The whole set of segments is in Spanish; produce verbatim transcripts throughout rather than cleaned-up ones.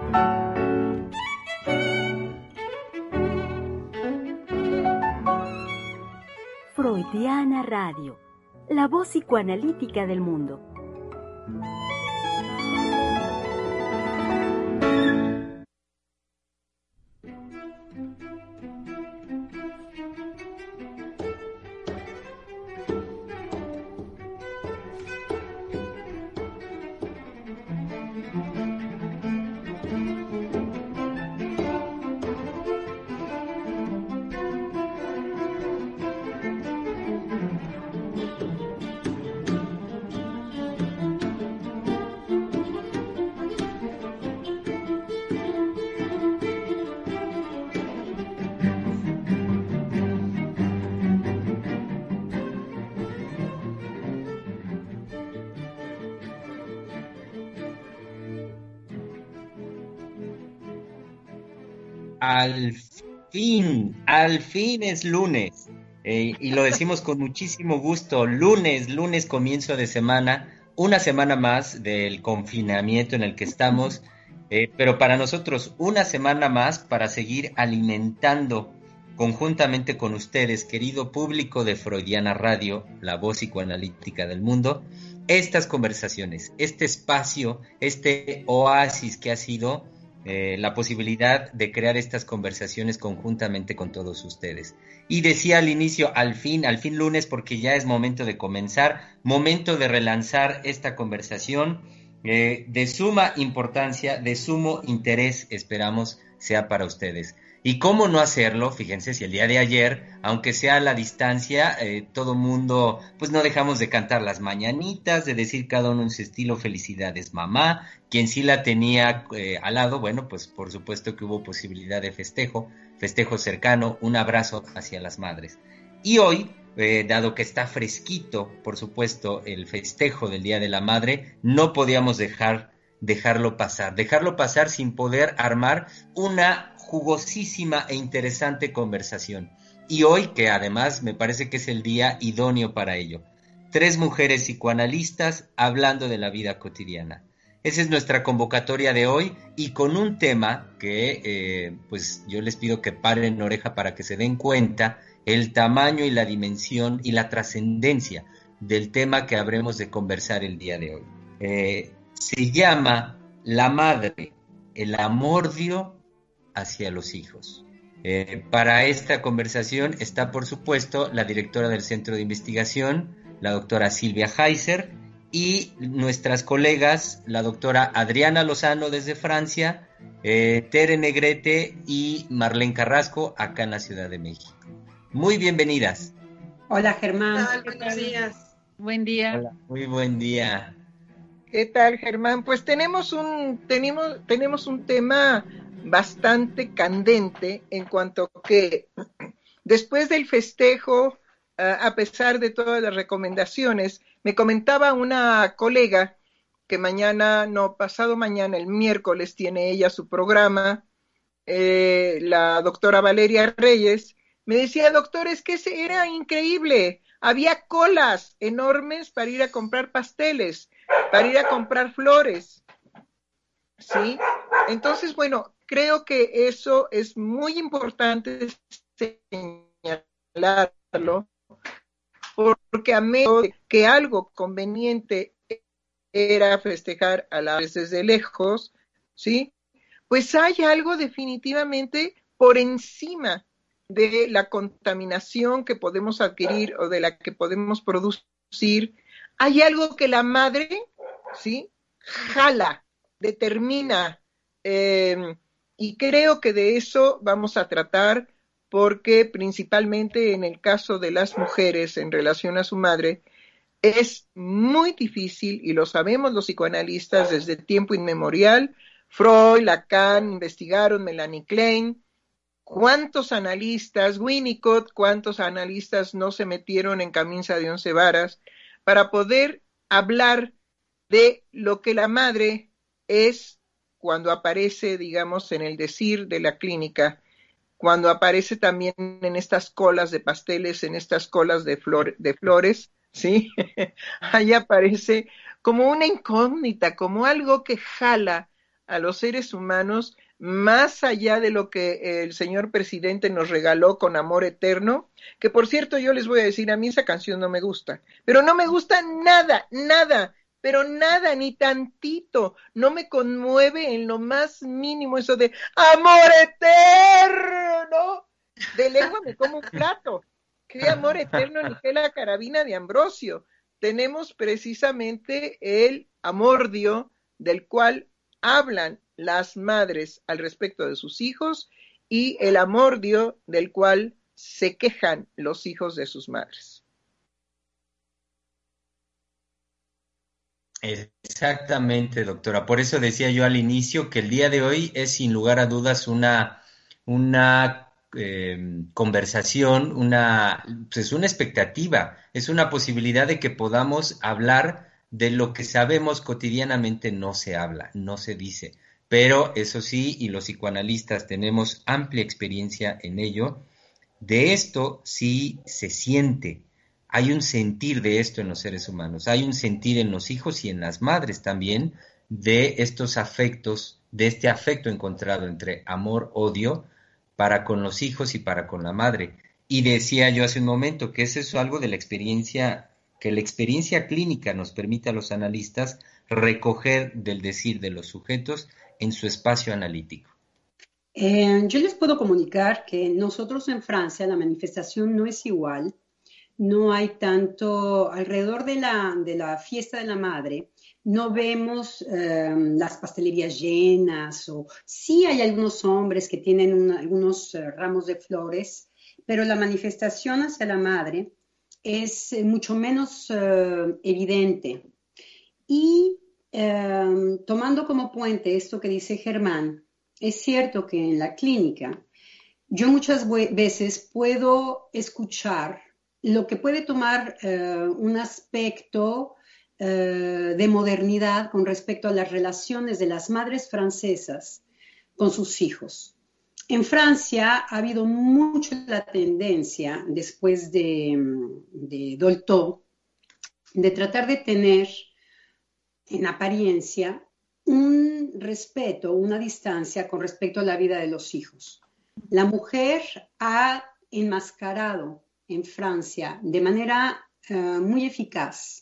Freudiana Radio, la voz psicoanalítica del mundo. Al fin, al fin es lunes, eh, y lo decimos con muchísimo gusto, lunes, lunes comienzo de semana, una semana más del confinamiento en el que estamos, eh, pero para nosotros una semana más para seguir alimentando conjuntamente con ustedes, querido público de Freudiana Radio, la voz psicoanalítica del mundo, estas conversaciones, este espacio, este oasis que ha sido Eh, la posibilidad de crear estas conversaciones conjuntamente con todos ustedes. Y decía al inicio, al fin, al fin lunes, porque ya es momento de comenzar, momento de relanzar esta conversación eh, de suma importancia, de sumo interés, esperamos sea para ustedes. Y cómo no hacerlo, fíjense, si el día de ayer, aunque sea a la distancia, eh, todo mundo, pues no dejamos de cantar las mañanitas, de decir cada uno en su estilo, felicidades mamá. Quien sí la tenía eh, al lado, bueno, pues por supuesto que hubo posibilidad de festejo, festejo cercano, un abrazo hacia las madres. Y hoy, eh, dado que está fresquito, por supuesto, el festejo del Día de la Madre, no podíamos dejar, dejarlo pasar, dejarlo pasar sin poder armar una jugosísima e interesante conversación. Y hoy, que además me parece que es el día idóneo para ello, tres mujeres psicoanalistas hablando de la vida cotidiana. Esa es nuestra convocatoria de hoy y con un tema que eh, pues yo les pido que paren oreja para que se den cuenta el tamaño y la dimensión y la trascendencia del tema que habremos de conversar el día de hoy. Eh, se llama La Madre, el amordio hacia los hijos. Eh, para esta conversación está, por supuesto, la directora del Centro de Investigación, la doctora Silvia Heiser, y nuestras colegas, la doctora Adriana Lozano desde Francia, eh, Tere Negrete y Marlene Carrasco acá en la Ciudad de México. Muy bienvenidas. Hola, Germán. ¿Qué tal? Buenos días. Buen día. Hola, muy buen día. ¿Qué tal, Germán? Pues tenemos un, tenemos, tenemos un tema bastante candente en cuanto que después del festejo, uh, a pesar de todas las recomendaciones, me comentaba una colega que mañana, no, pasado mañana, el miércoles, tiene ella su programa, eh, la doctora Valeria Reyes, me decía, doctor, es que era increíble, había colas enormes para ir a comprar pasteles, para ir a comprar flores, ¿sí? Entonces, bueno, creo que eso es muy importante señalarlo, porque a menos que algo conveniente era festejar a la vez desde lejos, ¿sí? Pues hay algo definitivamente por encima de la contaminación que podemos adquirir o de la que podemos producir. Hay algo que la madre, ¿sí? Jala, determina, eh, y creo que de eso vamos a tratar, porque principalmente en el caso de las mujeres en relación a su madre, es muy difícil, y lo sabemos los psicoanalistas desde tiempo inmemorial. Freud, Lacan investigaron, Melanie Klein, cuántos analistas, Winnicott, cuántos analistas no se metieron en camisa de once varas para poder hablar de lo que la madre es cuando aparece, digamos, en el decir de la clínica, cuando aparece también en estas colas de pasteles, en estas colas de, flor, de flores, ¿sí? Ahí aparece como una incógnita, como algo que jala a los seres humanos más allá de lo que el señor presidente nos regaló con Amor Eterno, que por cierto yo les voy a decir, a mí esa canción no me gusta, pero no me gusta nada, nada, pero nada, ni tantito, no me conmueve en lo más mínimo eso de Amor Eterno, de lengua me como un plato, qué amor eterno ni qué la carabina de Ambrosio, tenemos precisamente el amordio del cual hablan las madres al respecto de sus hijos y el amordio del cual se quejan los hijos de sus madres. Exactamente, doctora. Por eso decía yo al inicio que el día de hoy es sin lugar a dudas una, una eh, conversación, una, pues una expectativa, es una posibilidad de que podamos hablar de lo que sabemos cotidianamente no se habla, no se dice. Pero eso sí, y los psicoanalistas tenemos amplia experiencia en ello, de esto sí se siente. Hay un sentir de esto en los seres humanos, hay un sentir en los hijos y en las madres también de estos afectos, de este afecto encontrado entre amor, odio, para con los hijos y para con la madre. Y decía yo hace un momento que es eso algo de la experiencia, que la experiencia clínica nos permite a los analistas recoger del decir de los sujetos en su espacio analítico. Eh, yo les puedo comunicar que nosotros en Francia la manifestación no es igual. No hay tanto, alrededor de la, de la fiesta de la madre, no vemos eh, las pastelerías llenas, o sí hay algunos hombres que tienen un, algunos eh, ramos de flores, pero la manifestación hacia la madre es eh, mucho menos eh, evidente. Y eh, tomando como puente esto que dice Germán, es cierto que en la clínica yo muchas veces puedo escuchar lo que puede tomar eh, un aspecto eh, de modernidad con respecto a las relaciones de las madres francesas con sus hijos. En Francia ha habido mucho la tendencia, después de, de Dolto, de tratar de tener en apariencia un respeto, una distancia con respecto a la vida de los hijos. La mujer ha enmascarado en Francia de manera uh, muy eficaz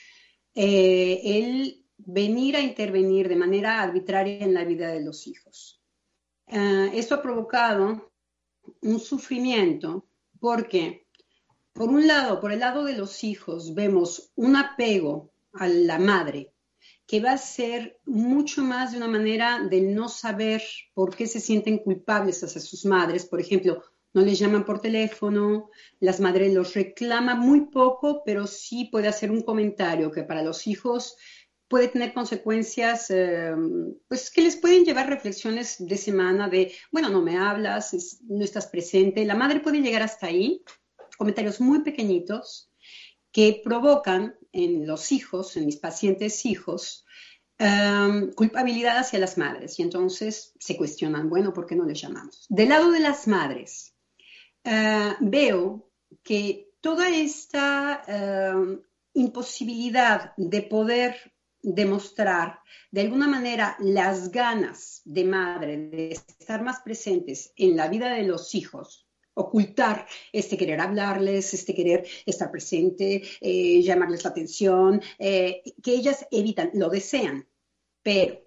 eh, el venir a intervenir de manera arbitraria en la vida de los hijos. Uh, esto ha provocado un sufrimiento porque, por un lado, por el lado de los hijos, vemos un apego a la madre que va a ser mucho más de una manera del no saber por qué se sienten culpables hacia sus madres. Por ejemplo, no les llaman por teléfono, las madres los reclaman muy poco, pero sí puede hacer un comentario que para los hijos puede tener consecuencias, eh, pues que les pueden llevar reflexiones de semana de, bueno, no me hablas, es, no estás presente. La madre puede llegar hasta ahí, comentarios muy pequeñitos que provocan en los hijos, en mis pacientes hijos, um, culpabilidad hacia las madres. Y entonces se cuestionan, bueno, ¿por qué no les llamamos? Del lado de las madres, Uh, veo que toda esta uh, imposibilidad de poder demostrar de alguna manera las ganas de madre de estar más presentes en la vida de los hijos, ocultar este querer hablarles, este querer estar presente, eh, llamarles la atención, eh, que ellas evitan, lo desean, pero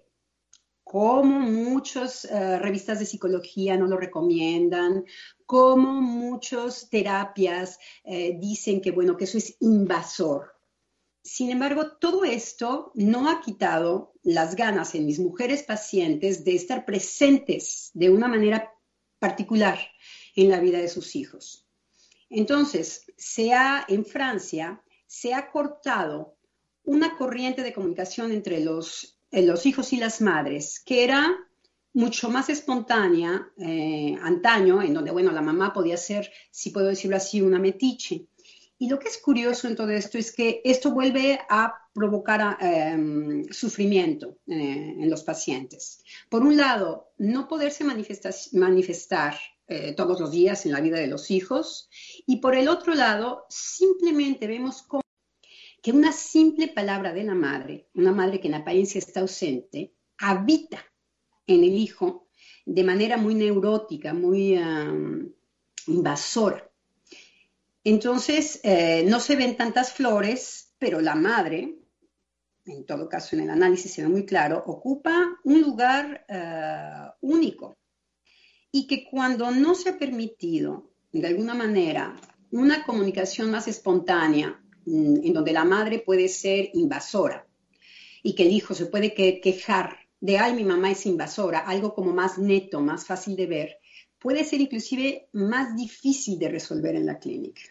como muchas uh, revistas de psicología no lo recomiendan, como muchas terapias eh, dicen que, bueno, que eso es invasor. Sin embargo, todo esto no ha quitado las ganas en mis mujeres pacientes de estar presentes de una manera particular en la vida de sus hijos. Entonces, se ha, en Francia, se ha cortado una corriente de comunicación entre los los hijos y las madres, que era mucho más espontánea eh, antaño, en donde, bueno, la mamá podía ser, si puedo decirlo así, una metiche. Y lo que es curioso en todo esto es que esto vuelve a provocar eh, sufrimiento eh, en los pacientes. Por un lado, no poderse manifestar, manifestar eh, todos los días en la vida de los hijos, y por el otro lado, simplemente vemos cómo que una simple palabra de la madre, una madre que en apariencia está ausente, habita en el hijo de manera muy neurótica, muy um, invasora. Entonces, eh, no se ven tantas flores, pero la madre, en todo caso en el análisis se ve muy claro, ocupa un lugar uh, único. Y que cuando no se ha permitido, de alguna manera, una comunicación más espontánea, en donde la madre puede ser invasora, y que el hijo se puede que, quejar de, ay, mi mamá es invasora, algo como más neto, más fácil de ver, puede ser inclusive más difícil de resolver en la clínica.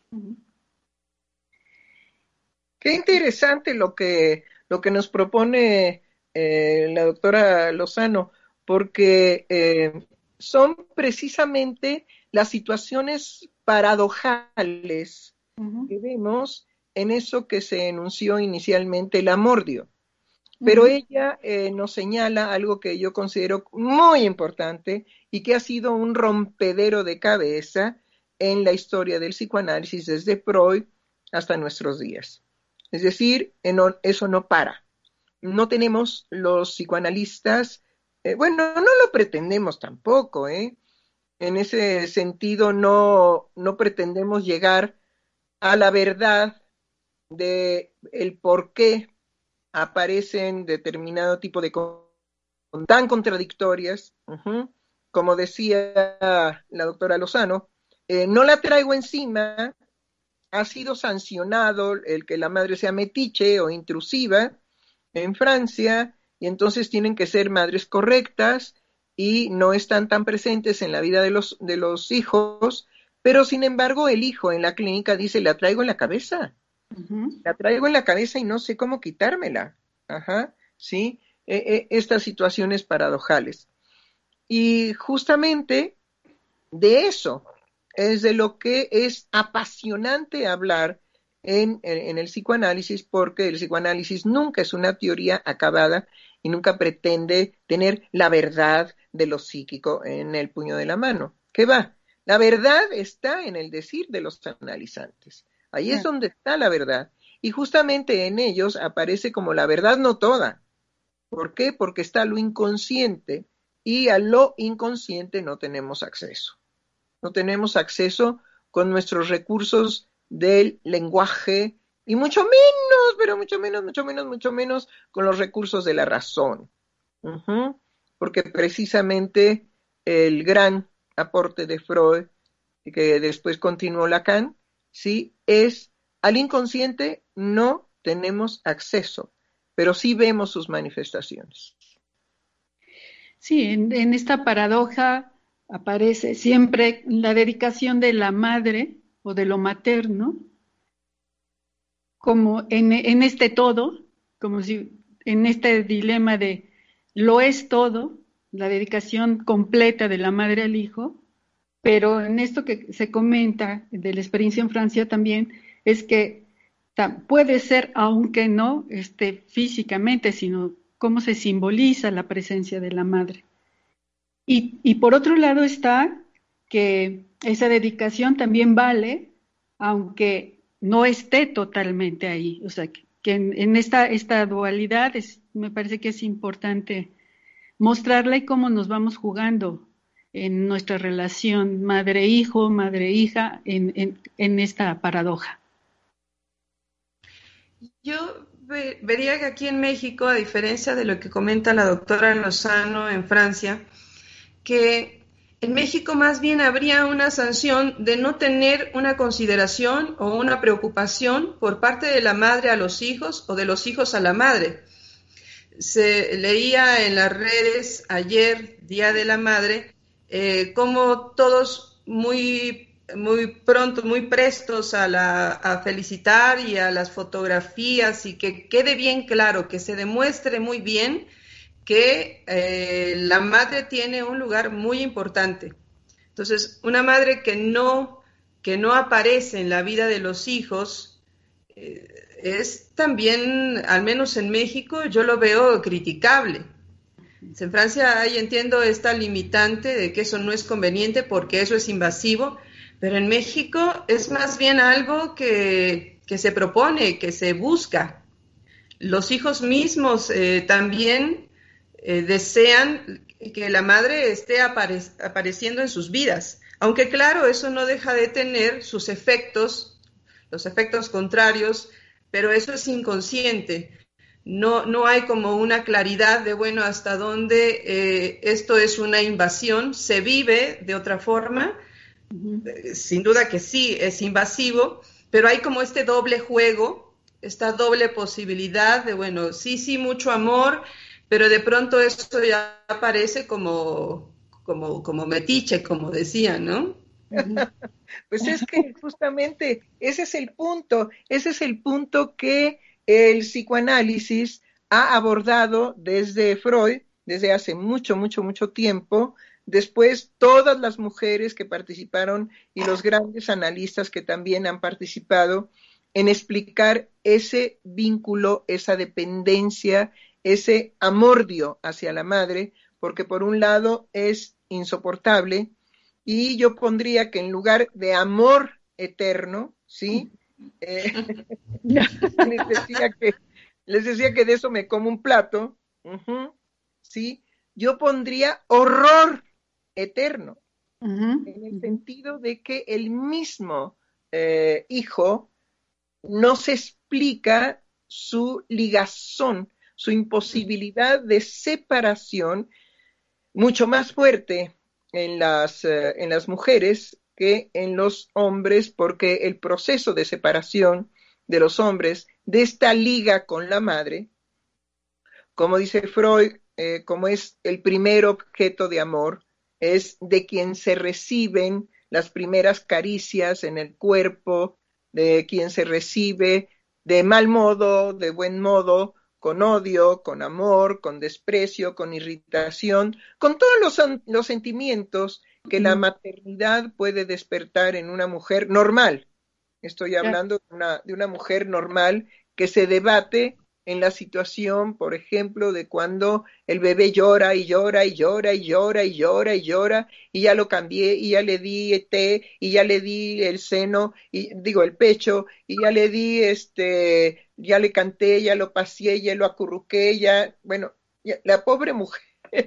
Qué interesante lo que, lo que nos propone eh, la doctora Lozano, porque eh, son precisamente las situaciones paradojales uh-huh. que vemos en eso que se enunció inicialmente, la Amordio. Pero uh-huh. ella eh, nos señala algo que yo considero muy importante y que ha sido un rompedero de cabeza en la historia del psicoanálisis desde Freud hasta nuestros días. Es decir, en, eso no para. No tenemos los psicoanalistas, eh, bueno, no lo pretendemos tampoco, ¿eh? En ese sentido no, no pretendemos llegar a la verdad de el por qué aparecen determinado tipo de cosas tan contradictorias, uh-huh, como decía la doctora Lozano, eh, no la traigo encima, ha sido sancionado el que la madre sea metiche o intrusiva en Francia, y entonces tienen que ser madres correctas y no están tan presentes en la vida de los, de los hijos, pero sin embargo el hijo en la clínica dice, la traigo en la cabeza, uh-huh. la traigo en la cabeza y no sé cómo quitármela, ajá, sí, e, e, estas situaciones paradojales. Y justamente de eso es de lo que es apasionante hablar en, en, en el psicoanálisis, porque el psicoanálisis nunca es una teoría acabada y nunca pretende tener la verdad de lo psíquico en el puño de la mano. ¿Qué va? La verdad está en el decir de los analizantes. Ahí es donde está la verdad. Y justamente en ellos aparece como la verdad no toda. ¿Por qué? Porque está lo inconsciente y a lo inconsciente no tenemos acceso. No tenemos acceso con nuestros recursos del lenguaje y mucho menos, pero mucho menos, mucho menos, mucho menos con los recursos de la razón. Uh-huh. Porque precisamente el gran aporte de Freud, que después continuó Lacan, sí, es al inconsciente no tenemos acceso, pero sí vemos sus manifestaciones. Sí, en, en esta paradoja aparece siempre la dedicación de la madre o de lo materno, como en, en este todo, como si en este dilema de lo es todo, la dedicación completa de la madre al hijo, pero en esto que se comenta de la experiencia en Francia también, es que puede ser, aunque no este, físicamente, sino cómo se simboliza la presencia de la madre. Y, y por otro lado está que esa dedicación también vale, aunque no esté totalmente ahí. O sea, que, que en, en esta, esta dualidad es, me parece que es importante mostrarla y cómo nos vamos jugando en nuestra relación madre-hijo, madre-hija, en, en, en esta paradoja. Yo ve, vería que aquí en México, a diferencia de lo que comenta la doctora Lozano en Francia, que en México más bien habría una sanción de no tener una consideración o una preocupación por parte de la madre a los hijos o de los hijos a la madre. Se leía en las redes ayer, Día de la Madre, eh, como todos muy, muy pronto, muy prestos a, la, a felicitar y a las fotografías y que quede bien claro, que se demuestre muy bien que eh, la madre tiene un lugar muy importante. Entonces, una madre que no, que no aparece en la vida de los hijos eh, es también, al menos en México, yo lo veo criticable. En Francia hay, entiendo, esta limitante de que eso no es conveniente porque eso es invasivo, pero en México es más bien algo que, que se propone, que se busca. Los hijos mismos eh, también eh, desean que la madre esté apare apareciendo en sus vidas. Aunque claro, eso no deja de tener sus efectos, los efectos contrarios, pero eso es inconsciente. No, no hay como una claridad de, bueno, hasta dónde eh, esto es una invasión, se vive de otra forma. Uh-huh. eh, sin duda que sí, es invasivo, pero hay como este doble juego, esta doble posibilidad de, bueno, sí, sí, mucho amor, pero de pronto esto ya aparece como, como, como metiche, como decía, ¿no? Pues es que justamente ese es el punto, ese es el punto que el psicoanálisis ha abordado desde Freud, desde hace mucho, mucho, mucho tiempo. Después, todas las mujeres que participaron y los grandes analistas que también han participado en explicar ese vínculo, esa dependencia, ese amordio hacia la madre, porque por un lado es insoportable, y yo pondría que en lugar de amor eterno, ¿sí? Eh, les, decía que, les decía que de eso me como un plato, uh-huh, ¿sí? Yo pondría horror eterno, uh-huh, en el uh-huh. sentido de que el mismo eh, hijo no se explica su ligazón, su imposibilidad de separación mucho más fuerte en las, eh, en las mujeres que en los hombres, porque el proceso de separación de los hombres de esta liga con la madre, como dice Freud, eh, como es el primer objeto de amor, es de quien se reciben las primeras caricias en el cuerpo, de quien se recibe de mal modo, de buen modo, con odio, con amor, con desprecio, con irritación, con todos los, los sentimientos que la maternidad puede despertar en una mujer normal. Estoy hablando de una, de una mujer normal que se debate en la situación, por ejemplo, de cuando el bebé llora y llora y llora y llora y llora y llora, y ya lo cambié, y ya le di té, y ya le di el seno, y digo el pecho, y ya le di este, ya le canté, ya lo paseé, ya lo acurruqué, ya, bueno, ya, la pobre mujer,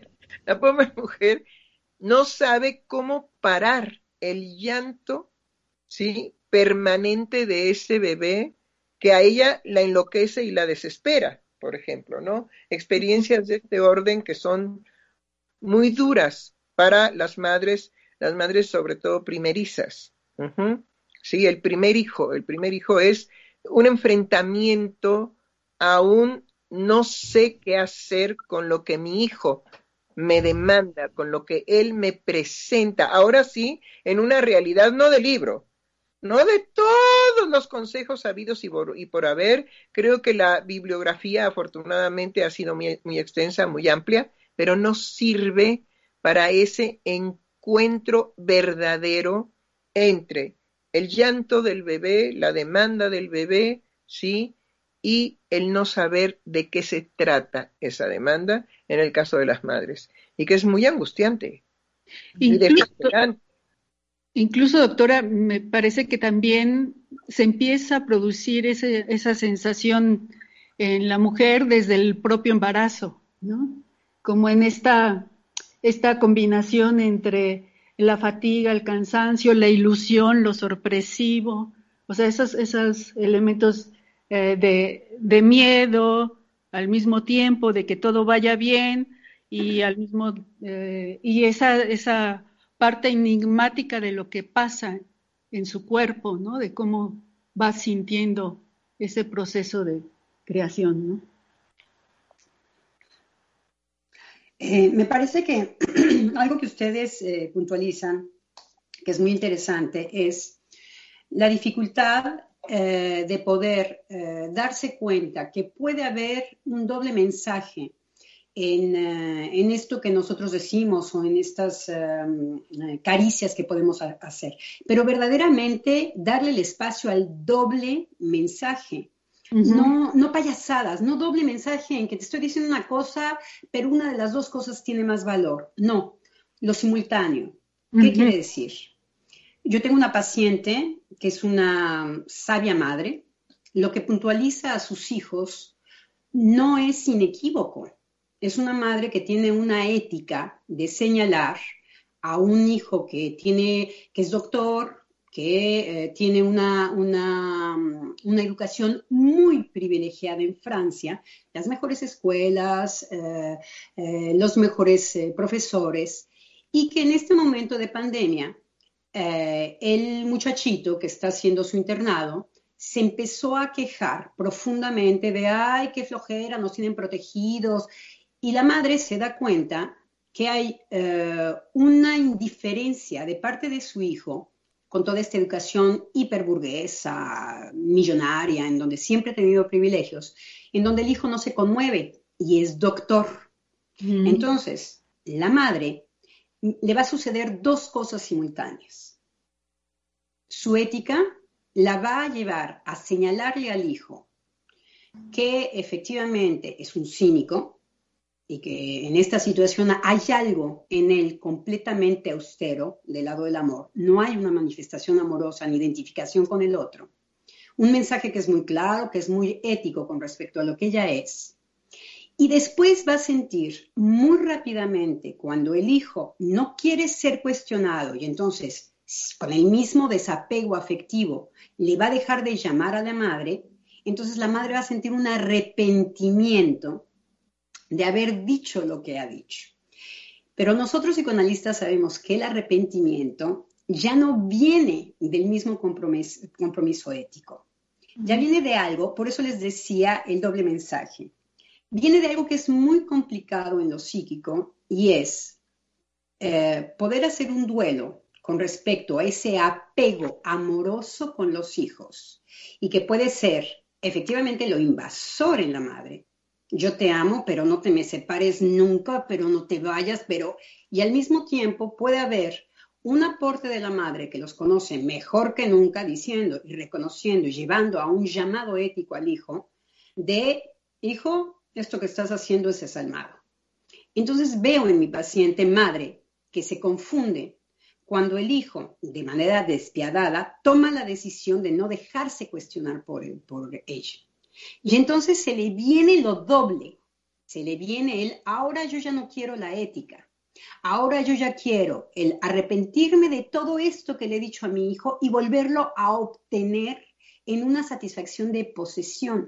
la pobre mujer no sabe cómo parar el llanto, ¿sí?, permanente de ese bebé, que a ella la enloquece y la desespera, por ejemplo, ¿no? Experiencias de este orden que son muy duras para las madres, las madres sobre todo primerizas. Uh-huh. Sí, el primer hijo, el primer hijo es un enfrentamiento a un no sé qué hacer con lo que mi hijo me demanda, con lo que él me presenta, ahora sí, en una realidad no de libro, no de todos los consejos habidos y por, y por haber. Creo que la bibliografía afortunadamente ha sido muy, muy extensa, muy amplia, pero no sirve para ese encuentro verdadero entre el llanto del bebé, la demanda del bebé, ¿sí?, y el no saber de qué se trata esa demanda en el caso de las madres, y que es muy angustiante y desesperante. Incluso, doctora, me parece que también se empieza a producir ese, esa sensación en la mujer desde el propio embarazo, ¿no? Como en esta, esta combinación entre la fatiga, el cansancio, la ilusión, lo sorpresivo, o sea, esos, esos elementos eh, de, de miedo, al mismo tiempo de que todo vaya bien, y al mismo eh, y esa, esa parte enigmática de lo que pasa en su cuerpo, ¿no? De cómo va sintiendo ese proceso de creación, ¿no? Eh, me parece que algo que ustedes eh, puntualizan, que es muy interesante, es la dificultad eh, de poder eh, darse cuenta que puede haber un doble mensaje En, uh, en esto que nosotros decimos o en estas um, caricias que podemos a- hacer, pero verdaderamente darle el espacio al doble mensaje, uh-huh. no, no payasadas, no doble mensaje en que te estoy diciendo una cosa, pero una de las dos cosas tiene más valor, no, lo simultáneo. ¿Qué uh-huh. quiere decir? Yo tengo una paciente que es una sabia madre, lo que puntualiza a sus hijos no es inequívoco. es una madre que tiene una ética de señalar a un hijo que, tiene, que es doctor, que eh, tiene una, una, una educación muy privilegiada en Francia, las mejores escuelas, eh, eh, los mejores eh, profesores, y que en este momento de pandemia, eh, el muchachito que está haciendo su internado se empezó a quejar profundamente de, ay, qué flojera, nos tienen protegidos, y la madre se da cuenta que hay eh, una indiferencia de parte de su hijo con toda esta educación hiperburguesa, millonaria, en donde siempre ha tenido privilegios, en donde el hijo no se conmueve y es doctor. Mm. Entonces, la madre le va a suceder dos cosas simultáneas. Su ética la va a llevar a señalarle al hijo que efectivamente es un cínico, y que en esta situación hay algo en él completamente austero del lado del amor. No hay una manifestación amorosa ni identificación con el otro. Un mensaje que es muy claro, que es muy ético con respecto a lo que ella es. Y después va a sentir muy rápidamente cuando el hijo no quiere ser cuestionado y entonces con el mismo desapego afectivo le va a dejar de llamar a la madre, entonces la madre va a sentir un arrepentimiento de haber dicho lo que ha dicho. Pero nosotros psicoanalistas sabemos que el arrepentimiento ya no viene del mismo compromiso, compromiso ético. Ya viene de algo, por eso les decía el doble mensaje. Viene de algo que es muy complicado en lo psíquico y es eh, poder hacer un duelo con respecto a ese apego amoroso con los hijos y que puede ser efectivamente lo invasor en la madre. Yo te amo, pero no te me separes nunca, pero no te vayas, pero... Y al mismo tiempo puede haber un aporte de la madre que los conoce mejor que nunca, diciendo y reconociendo y llevando a un llamado ético al hijo de, hijo, esto que estás haciendo es desalmado. Entonces veo en mi paciente madre que se confunde cuando el hijo, de manera despiadada, toma la decisión de no dejarse cuestionar por, él, por ella. Y entonces se le viene lo doble, se le viene el, ahora yo ya no quiero la ética, ahora yo ya quiero el arrepentirme de todo esto que le he dicho a mi hijo y volverlo a obtener en una satisfacción de posesión.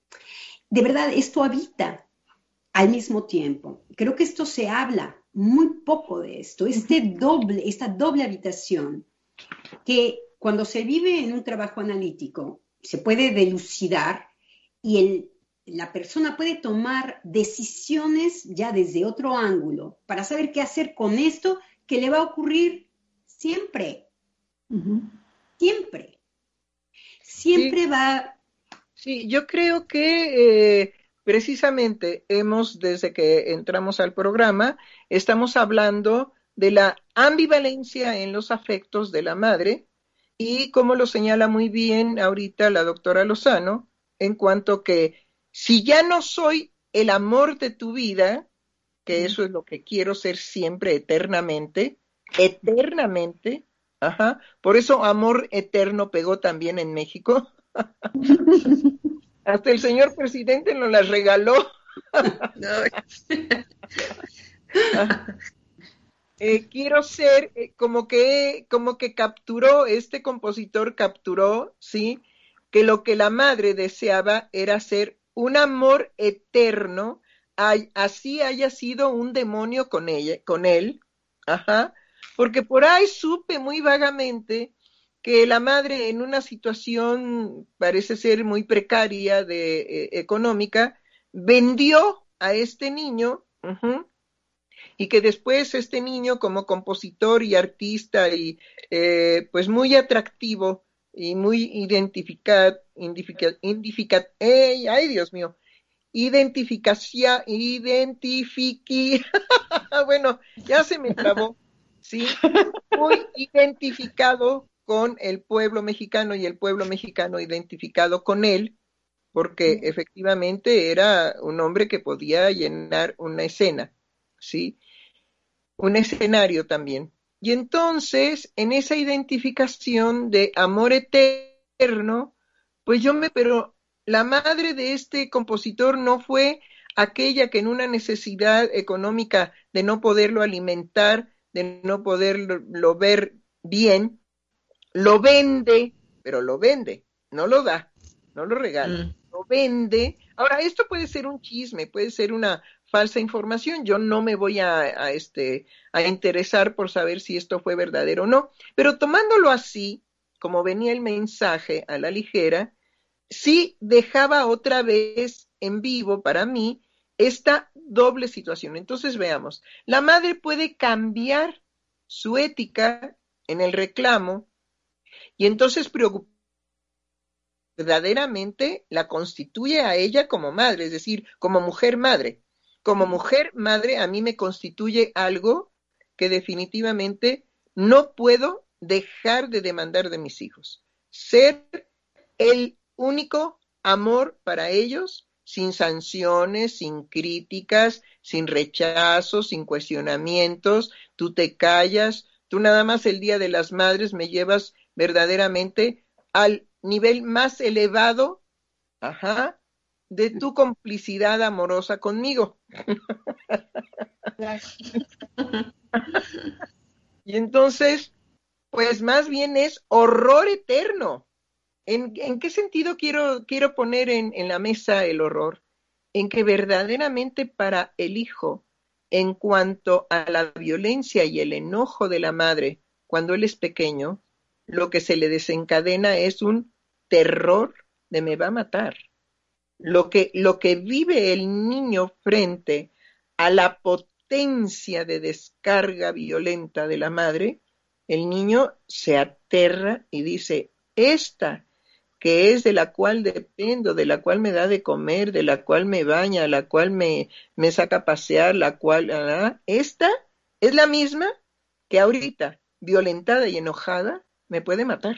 De verdad, esto habita al mismo tiempo. Creo que esto se habla muy poco de esto, este doble, esta doble habitación, que cuando se vive en un trabajo analítico se puede dilucidar y el, la persona puede tomar decisiones ya desde otro ángulo para saber qué hacer con esto que le va a ocurrir siempre. Uh-huh. Siempre. Siempre sí. va... Sí, yo creo que eh, precisamente hemos, desde que entramos al programa, estamos hablando de la ambivalencia en los afectos de la madre y como lo señala muy bien ahorita la doctora Lozano, en cuanto que si ya no soy el amor de tu vida, que eso es lo que quiero ser siempre, eternamente, eternamente, ajá, por eso amor eterno pegó también en México, hasta el señor presidente nos las regaló. eh, quiero ser, eh, como que, como que capturó, este compositor capturó, ¿sí?, que lo que la madre deseaba era ser un amor eterno, ay, así haya sido un demonio con ella, con él, ajá, porque por ahí supe muy vagamente que la madre en una situación parece ser muy precaria de eh, económica, vendió a este niño, uh-huh, y que después este niño como compositor y artista y eh, pues muy atractivo y muy identificado, identifica, identifica, ey, ay Dios mío, identificación, identifiqui, bueno, ya se me trabó, sí, muy identificado con el pueblo mexicano y el pueblo mexicano identificado con él, porque efectivamente era un hombre que podía llenar una escena, sí, un escenario también. Y entonces, en esa identificación de amor eterno, pues yo me, pero la madre de este compositor no fue aquella que en una necesidad económica de no poderlo alimentar, de no poderlo lo ver bien, lo vende, pero lo vende, no lo da, no lo regala, mm. lo vende. Ahora, esto puede ser un chisme, puede ser una falsa información. Yo no me voy a, a, este, a interesar por saber si esto fue verdadero o no, pero tomándolo así, como venía el mensaje a la ligera, sí dejaba otra vez en vivo para mí esta doble situación. Entonces veamos, la madre puede cambiar su ética en el reclamo y entonces preocup- verdaderamente la constituye a ella como madre, es decir, como mujer madre. Como mujer madre a mí me constituye algo que definitivamente no puedo dejar de demandar de mis hijos. Ser el único amor para ellos, sin sanciones, sin críticas, sin rechazos, sin cuestionamientos. Tú te callas, tú nada más el Día de las Madres me llevas verdaderamente al nivel más elevado, ajá, de tu complicidad amorosa conmigo. Y entonces, pues más bien es horror eterno. ¿En, en qué sentido quiero, quiero poner en, en la mesa el horror? En que verdaderamente para el hijo, en cuanto a la violencia y el enojo de la madre cuando él es pequeño, lo que se le desencadena es un terror de me va a matar. Lo que, lo que vive el niño frente a la potencia de descarga violenta de la madre, el niño se aterra y dice, esta que es de la cual dependo, de la cual me da de comer, de la cual me baña, la cual me, me saca a pasear, la cual, ¿ah? Esta es la misma que ahorita, violentada y enojada, me puede matar.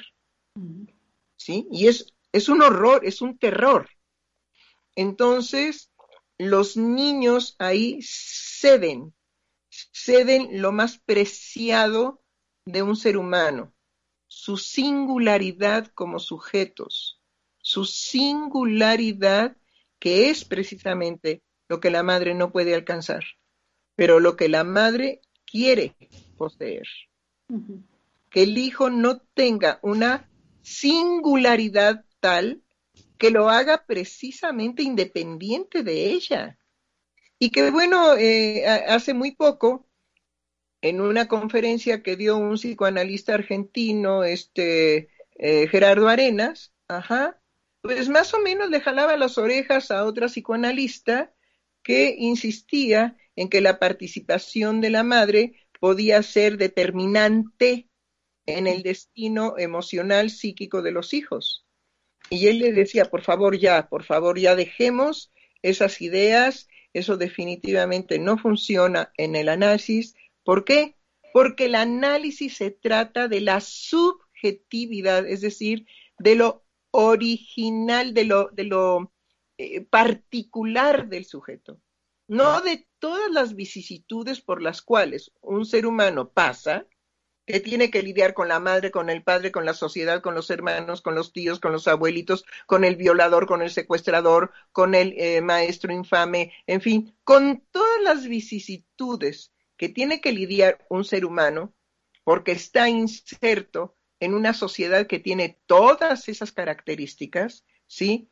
¿Sí? Y es, es un horror, es un terror. Entonces, los niños ahí ceden, ceden lo más preciado de un ser humano, su singularidad como sujetos, su singularidad que es precisamente lo que la madre no puede alcanzar, pero lo que la madre quiere poseer. Uh-huh. Que el hijo no tenga una singularidad tal que lo haga precisamente independiente de ella. Y que bueno, eh, hace muy poco, en una conferencia que dio un psicoanalista argentino, este eh, Gerardo Arenas, ajá, pues más o menos le jalaba las orejas a otra psicoanalista que insistía en que la participación de la madre podía ser determinante en el destino emocional psíquico de los hijos. Y él le decía, por favor ya, por favor ya dejemos esas ideas, eso definitivamente no funciona en el análisis. ¿Por qué? Porque el análisis se trata de la subjetividad, es decir, de lo original, de lo, de lo eh, particular del sujeto, no de todas las vicisitudes por las cuales un ser humano pasa, que tiene que lidiar con la madre, con el padre, con la sociedad, con los hermanos, con los tíos, con los abuelitos, con el violador, con el secuestrador, con el eh, maestro infame, en fin, con todas las vicisitudes que tiene que lidiar un ser humano, porque está inserto en una sociedad que tiene todas esas características, ¿sí?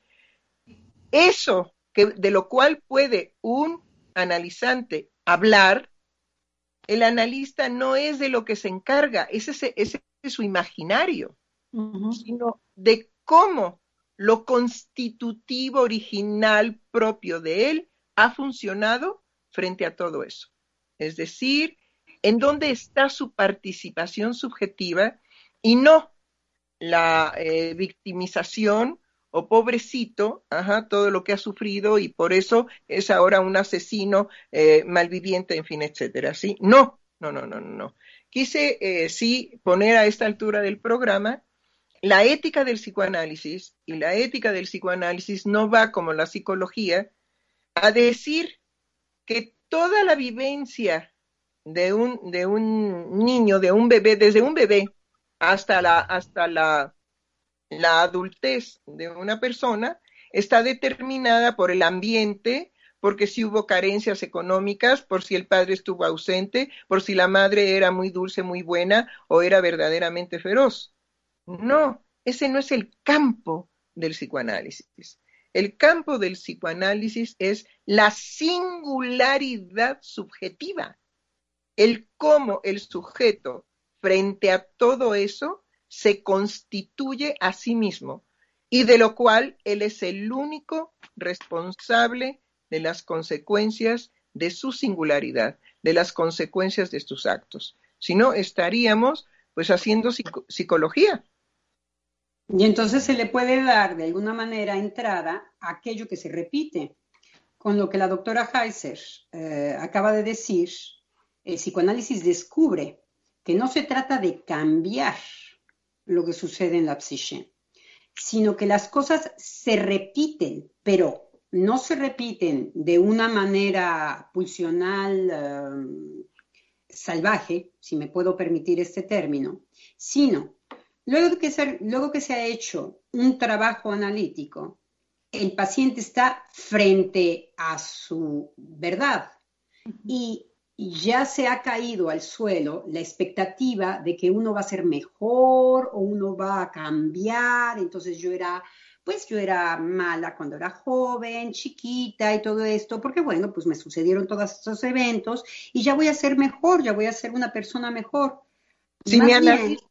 Eso que, de lo cual puede un analizante hablar, el analista no es de lo que se encarga, ese, ese, ese es su imaginario, uh-huh. sino de cómo lo constitutivo original propio de él ha funcionado frente a todo eso. Es decir, en dónde está su participación subjetiva y no la eh, victimización o pobrecito, ajá, todo lo que ha sufrido y por eso es ahora un asesino eh, malviviente, en fin, etcétera, ¿sí? No, no, no, no, no. Quise, eh, sí, poner a esta altura del programa la ética del psicoanálisis, y la ética del psicoanálisis no va, como la psicología, a decir que toda la vivencia de un, de un niño, de un bebé, desde un bebé hasta la, hasta la la adultez de una persona está determinada por el ambiente, porque si hubo carencias económicas, por si el padre estuvo ausente, por si la madre era muy dulce, muy buena o era verdaderamente feroz. No, ese no es el campo del psicoanálisis. El campo del psicoanálisis es la singularidad subjetiva, el cómo el sujeto frente a todo eso se constituye a sí mismo y de lo cual él es el único responsable de las consecuencias de su singularidad, de las consecuencias de sus actos. Si no, estaríamos pues haciendo psico- psicología. Y entonces se le puede dar de alguna manera entrada a aquello que se repite. Con lo que la doctora Heiser eh, acaba de decir, el psicoanálisis descubre que no se trata de cambiar lo que sucede en la psique, sino que las cosas se repiten, pero no se repiten de una manera pulsional eh, salvaje, si me puedo permitir este término, sino luego que, se, luego que se ha hecho un trabajo analítico, el paciente está frente a su verdad y ya se ha caído al suelo la expectativa de que uno va a ser mejor o uno va a cambiar. Entonces yo era, pues yo era mala cuando era joven, chiquita y todo esto, porque bueno, pues me sucedieron todos estos eventos y ya voy a ser mejor, ya voy a ser una persona mejor. Si Más me bien, analizo.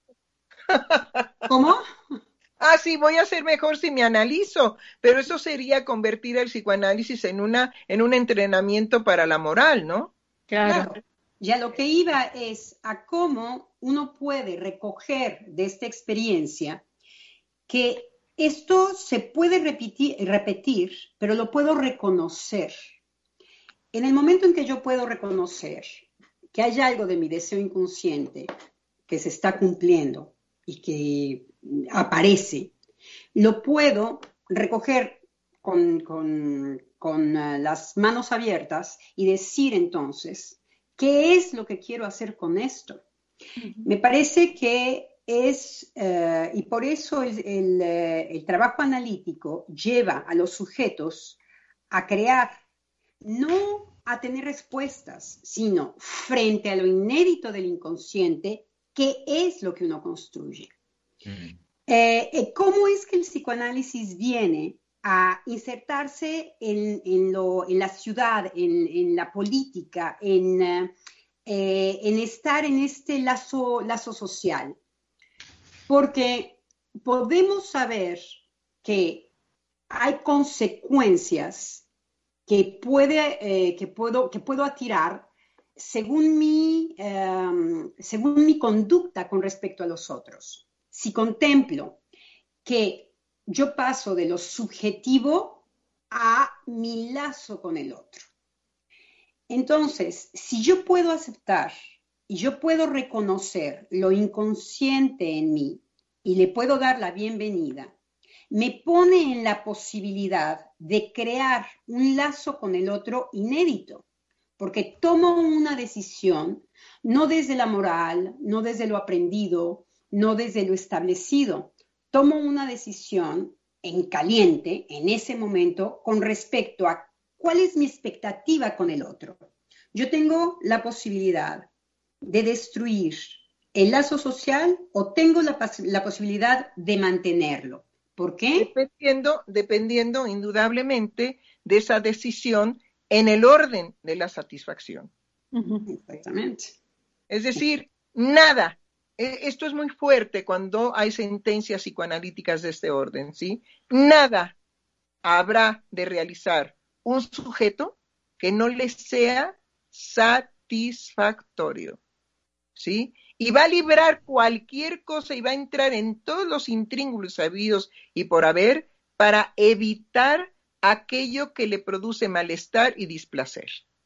¿cómo? Ah, sí, voy a ser mejor si me analizo, pero eso sería convertir el psicoanálisis en una, en un entrenamiento para la moral, ¿no? Claro. Claro. Ya lo que iba es a cómo uno puede recoger de esta experiencia que esto se puede repetir, repetir, pero lo puedo reconocer. En el momento en que yo puedo reconocer que hay algo de mi deseo inconsciente que se está cumpliendo y que aparece, lo puedo recoger con, con, con uh, las manos abiertas y decir entonces, ¿qué es lo que quiero hacer con esto? Uh-huh. Me parece que es, uh, y por eso el, el, el trabajo analítico lleva a los sujetos a crear, no a tener respuestas, sino frente a lo inédito del inconsciente, ¿qué es lo que uno construye? Uh-huh. Eh, ¿Cómo es que el psicoanálisis viene a insertarse en, en, lo, en la ciudad, en, en la política, en, eh, en estar en este lazo, lazo social? Porque podemos saber que hay consecuencias que, puede, eh, que, puedo, que puedo atirar según mi, eh, según mi conducta con respecto a los otros. Si contemplo que yo paso de lo subjetivo a mi lazo con el otro. Entonces, si yo puedo aceptar y yo puedo reconocer lo inconsciente en mí y le puedo dar la bienvenida, me pone en la posibilidad de crear un lazo con el otro inédito, porque tomo una decisión no desde la moral, no desde lo aprendido, no desde lo establecido. Tomo una decisión en caliente, en ese momento, con respecto a cuál es mi expectativa con el otro. Yo tengo la posibilidad de destruir el lazo social o tengo la, la posibilidad de mantenerlo. ¿Por qué? Dependiendo, dependiendo indudablemente de esa decisión en el orden de la satisfacción. Exactamente. Es decir, nada. Esto es muy fuerte cuando hay sentencias psicoanalíticas de este orden, ¿sí? Nada habrá de realizar un sujeto que no le sea satisfactorio, ¿sí? Y va a librar cualquier cosa y va a entrar en todos los intríngulos sabidos y por haber para evitar aquello que le produce malestar y displacer.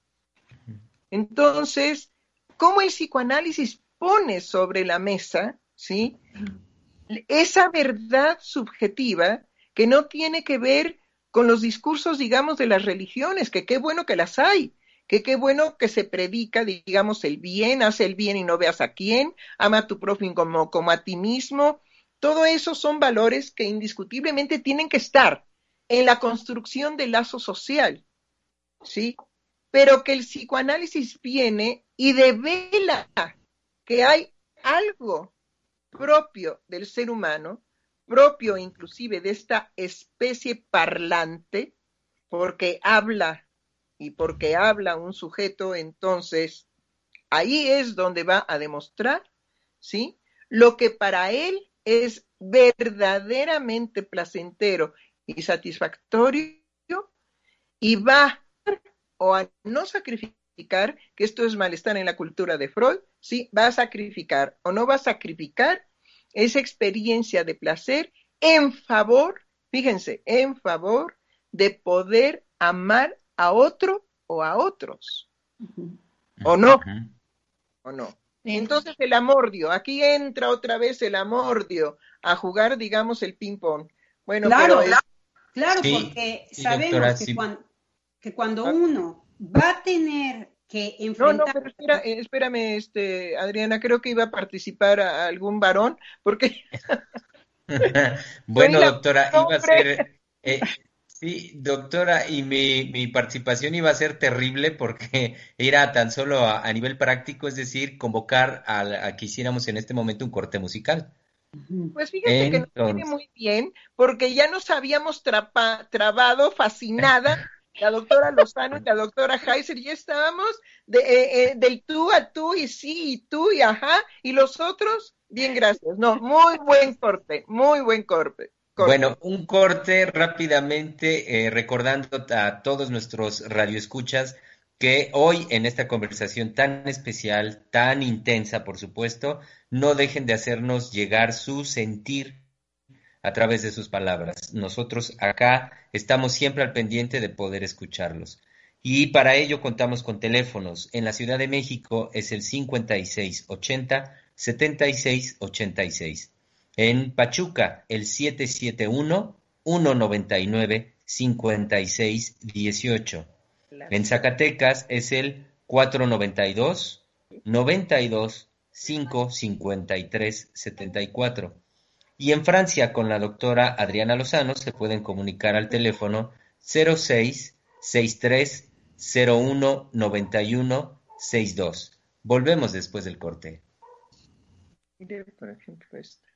Entonces, ¿cómo el psicoanálisis pone sobre la mesa, ¿sí?, esa verdad subjetiva que no tiene que ver con los discursos, digamos, de las religiones, que qué bueno que las hay, que qué bueno que se predica, digamos, el bien, haz el bien y no veas a quién, ama a tu prójimo como, como a ti mismo? Todo eso son valores que indiscutiblemente tienen que estar en la construcción del lazo social. ¿sí? Pero que el psicoanálisis viene y devela que hay algo propio del ser humano, propio inclusive de esta especie parlante, porque habla, y porque habla un sujeto, entonces ahí es donde va a demostrar, ¿sí?, lo que para él es verdaderamente placentero y satisfactorio, y va o a no sacrificar, que esto es malestar en la cultura de Freud, ¿sí?, va a sacrificar o no va a sacrificar esa experiencia de placer en favor, fíjense, en favor de poder amar a otro o a otros, uh-huh. o no, uh-huh. o no. Entonces el amordio, aquí entra otra vez el amordio a jugar, digamos, el ping-pong. Bueno, claro, pero es... claro, sí, porque sí, sabemos doctora, que, sí. cuando, que cuando uno va a tener que enfrentar... No, no, pero espera, espérame, este, Adriana, creo que iba a participar a, a algún varón, porque... Bueno, doctora, iba a ser... Eh, sí, doctora, y mi, mi participación iba a ser terrible porque era tan solo a, a nivel práctico, es decir, convocar a, a que hiciéramos en este momento un corte musical. Pues fíjate Entonces... que nos viene muy bien, porque ya nos habíamos trapa, trabado, fascinada, la doctora Lozano y la doctora Heiser, ya estábamos de, eh, eh, del tú a tú, y sí, y tú, y ajá, y los otros, bien, gracias. No, muy buen corte, muy buen corte. Corte. Bueno, un corte rápidamente, eh, recordando a todos nuestros radioescuchas que hoy en esta conversación tan especial, tan intensa, por supuesto, no dejen de hacernos llegar su sentir a través de sus palabras. Nosotros acá estamos siempre al pendiente de poder escucharlos. Y para ello contamos con teléfonos. En la Ciudad de México es el cincuenta y seis ochenta, setenta y seis ochenta y seis. En Pachuca, el siete siete uno, uno noventa y nueve, cincuenta y seis dieciocho. En Zacatecas es el cuatro noventa y dos, noventa y dos, cinco cincuenta y tres setenta y cuatro. Y en Francia, con la doctora Adriana Lozano, se pueden comunicar al teléfono cero seis sesenta y tres cero uno noventa y uno sesenta y dos. Volvemos después del corte. Mire, por ejemplo, esta.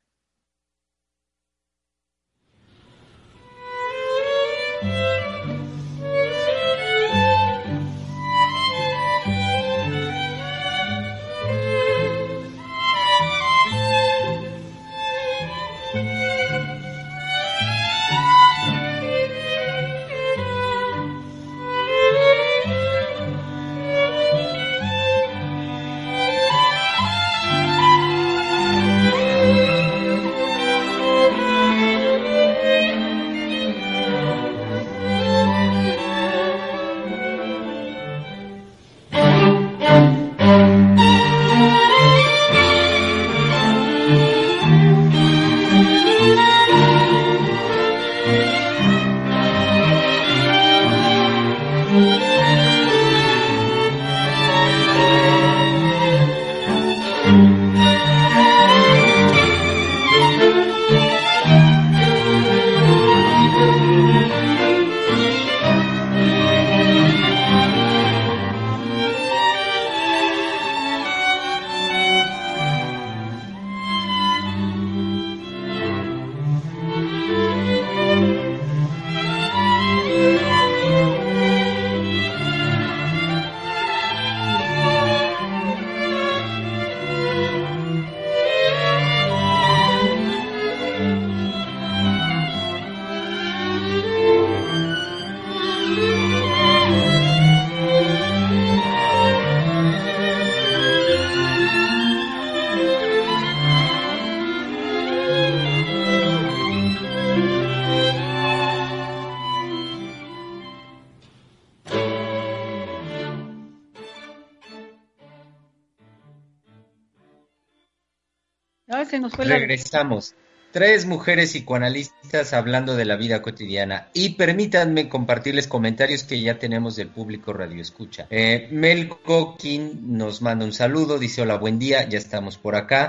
Ah, se nos fue la... Regresamos. Tres mujeres psicoanalistas hablando de la vida cotidiana. Y permítanme compartirles comentarios que ya tenemos del público Radio Escucha. Eh, Mel Coquín nos manda un saludo, dice hola, buen día, ya estamos por acá.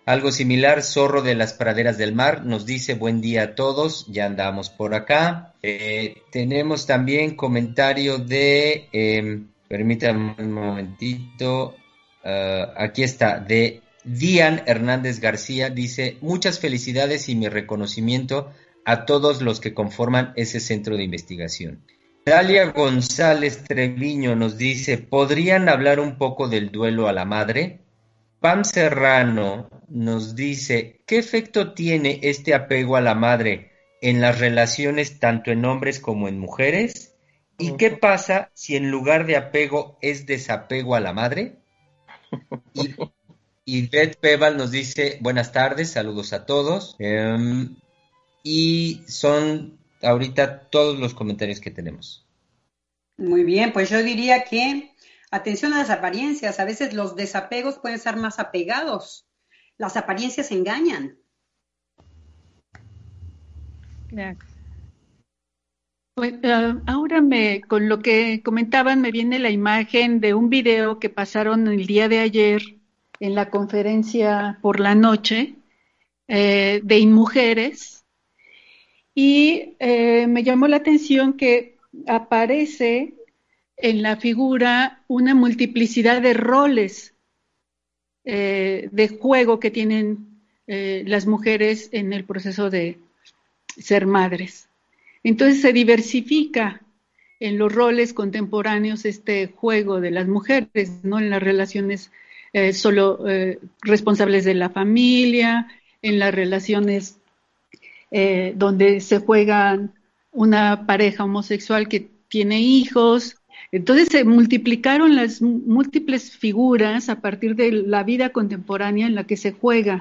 Algo similar, Zorro de las Praderas del Mar nos dice buen día a todos, ya andamos por acá. Eh, tenemos también comentario de, eh, permítanme un momentito, uh, aquí está, de Dian Hernández García, dice muchas felicidades y mi reconocimiento a todos los que conforman ese centro de investigación. Dalia González Treviño nos dice, ¿podrían hablar un poco del duelo a la madre? Pam Serrano nos dice, ¿qué efecto tiene este apego a la madre en las relaciones tanto en hombres como en mujeres? ¿Y qué pasa si en lugar de apego es desapego a la madre? Y, y Beth Peval nos dice, buenas tardes, saludos a todos. Um, y son ahorita todos los comentarios que tenemos. Muy bien, pues yo diría que atención a las apariencias. A veces los desapegos pueden ser más apegados. Las apariencias engañan. Claro. Pues, uh, ahora me, con lo que comentaban me viene la imagen de un video que pasaron el día de ayer en la conferencia por la noche eh, de InMujeres y eh, me llamó la atención que aparece en la figura una multiplicidad de roles eh, de juego que tienen eh, las mujeres en el proceso de ser madres. Entonces se diversifica en los roles contemporáneos este juego de las mujeres, ¿no? En las relaciones eh, solo eh, responsables de la familia, en las relaciones eh, donde se juegan una pareja homosexual que tiene hijos. Entonces se multiplicaron las múltiples figuras a partir de la vida contemporánea en la que se juega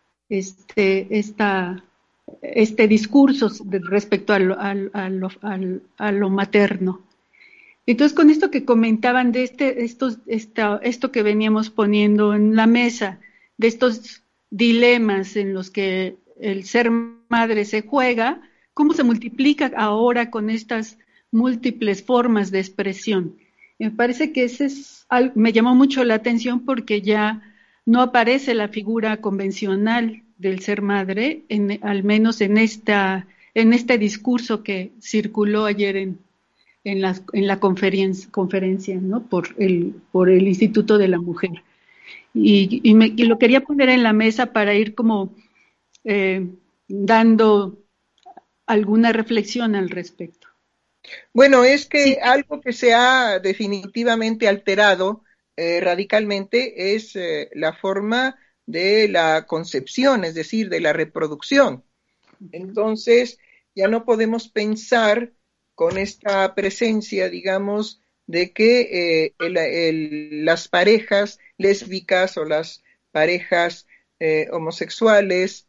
este, esta, este discurso de, respecto a lo, a, a, lo, a, a lo materno. Entonces, con esto que comentaban de este, estos, esta, esto que veníamos poniendo en la mesa, de estos dilemas en los que el ser madre se juega, ¿cómo se multiplica ahora con estas múltiples formas de expresión? Me parece que ese es algo, me llamó mucho la atención porque ya no aparece la figura convencional del ser madre, en, al menos en esta, en este discurso que circuló ayer en, en la, en la conferencia, conferencia ¿no? por, el, por el Instituto de la Mujer. Y, y, me, y lo quería poner en la mesa para ir como eh, dando alguna reflexión al respecto. Bueno, es que Sí. algo que se ha definitivamente alterado eh, radicalmente es eh, la forma de la concepción, es decir, de la reproducción. Entonces, ya no podemos pensar con esta presencia, digamos, de que eh, el, el, las parejas lésbicas o las parejas eh, homosexuales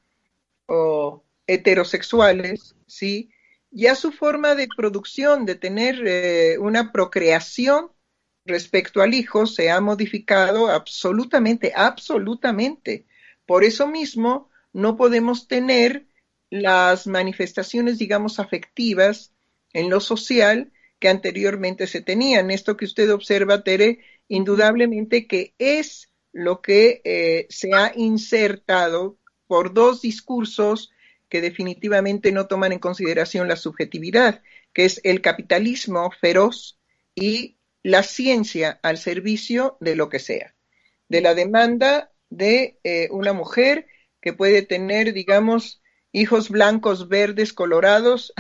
o heterosexuales, ¿sí? Ya su forma de producción, de tener eh, una procreación respecto al hijo se ha modificado absolutamente, absolutamente. Por eso mismo no podemos tener las manifestaciones, digamos, afectivas en lo social que anteriormente se tenían. Esto que usted observa, Tere, indudablemente que es lo que eh, se ha insertado por dos discursos que definitivamente no toman en consideración la subjetividad, que es el capitalismo feroz y la ciencia al servicio de lo que sea, de la demanda de eh, una mujer que puede tener, digamos, hijos blancos, verdes, colorados,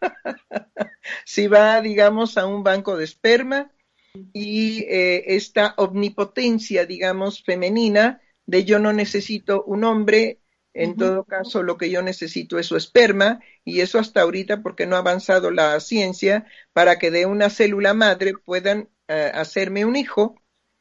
si va, digamos, a un banco de esperma, y eh, esta omnipotencia, digamos, femenina, de yo no necesito un hombre, en uh-huh. todo caso lo que yo necesito es su esperma, y eso hasta ahorita porque no ha avanzado la ciencia para que de una célula madre puedan uh, hacerme un hijo,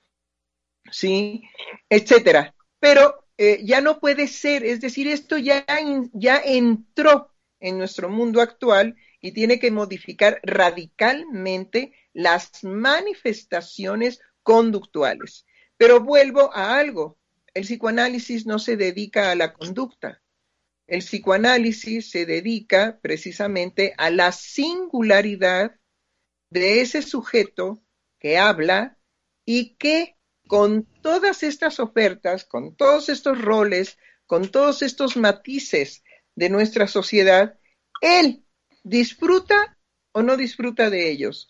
¿sí? Etcétera. Pero eh, ya no puede ser, es decir, esto ya, in, ya entró en nuestro mundo actual y tiene que modificar radicalmente las manifestaciones conductuales. Pero vuelvo a algo. El psicoanálisis no se dedica a la conducta. El psicoanálisis se dedica precisamente a la singularidad de ese sujeto que habla y que con todas estas ofertas, con todos estos roles, con todos estos matices de nuestra sociedad, él disfruta o no disfruta de ellos.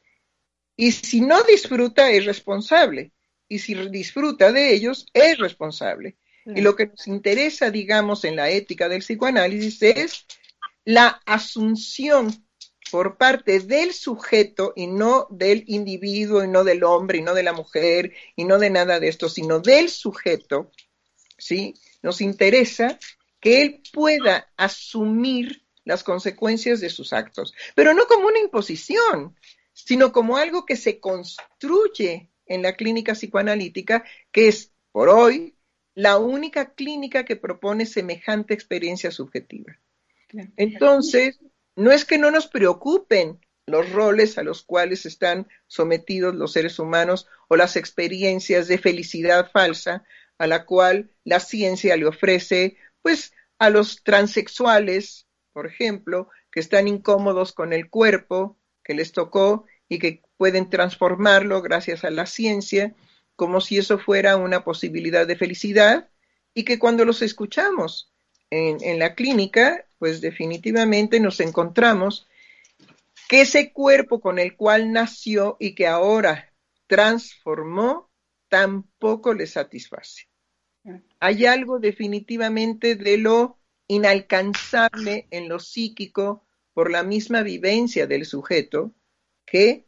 Y si no disfruta, es responsable. Y si disfruta de ellos, es responsable. Y lo que nos interesa, digamos, en la ética del psicoanálisis es la asunción por parte del sujeto y no del individuo y no del hombre y no de la mujer y no de nada de esto, sino del sujeto, ¿sí? Nos interesa que él pueda asumir las consecuencias de sus actos, pero no como una imposición, sino como algo que se construye en la clínica psicoanalítica, que es, por hoy, la única clínica que propone semejante experiencia subjetiva. Entonces, no es que no nos preocupen los roles a los cuales están sometidos los seres humanos o las experiencias de felicidad falsa a la cual la ciencia le ofrece, pues, a los transexuales, por ejemplo, que están incómodos con el cuerpo que les tocó y que pueden transformarlo gracias a la ciencia, como si eso fuera una posibilidad de felicidad, y que cuando los escuchamos en, en la clínica, pues definitivamente nos encontramos que ese cuerpo con el cual nació y que ahora transformó, tampoco le satisface. Hay algo definitivamente de lo inalcanzable en lo psíquico por la misma vivencia del sujeto que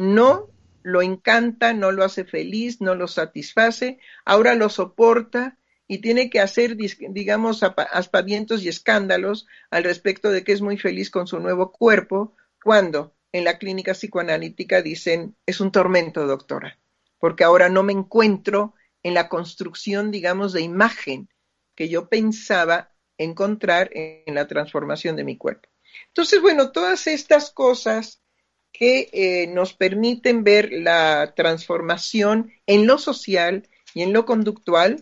no lo encanta, no lo hace feliz, no lo satisface, ahora lo soporta y tiene que hacer, digamos, aspavientos y escándalos al respecto de que es muy feliz con su nuevo cuerpo, cuando en la clínica psicoanalítica dicen, es un tormento, doctora, porque ahora no me encuentro en la construcción, digamos, de imagen que yo pensaba encontrar en la transformación de mi cuerpo. Entonces, bueno, todas estas cosas que eh, nos permiten ver la transformación en lo social y en lo conductual,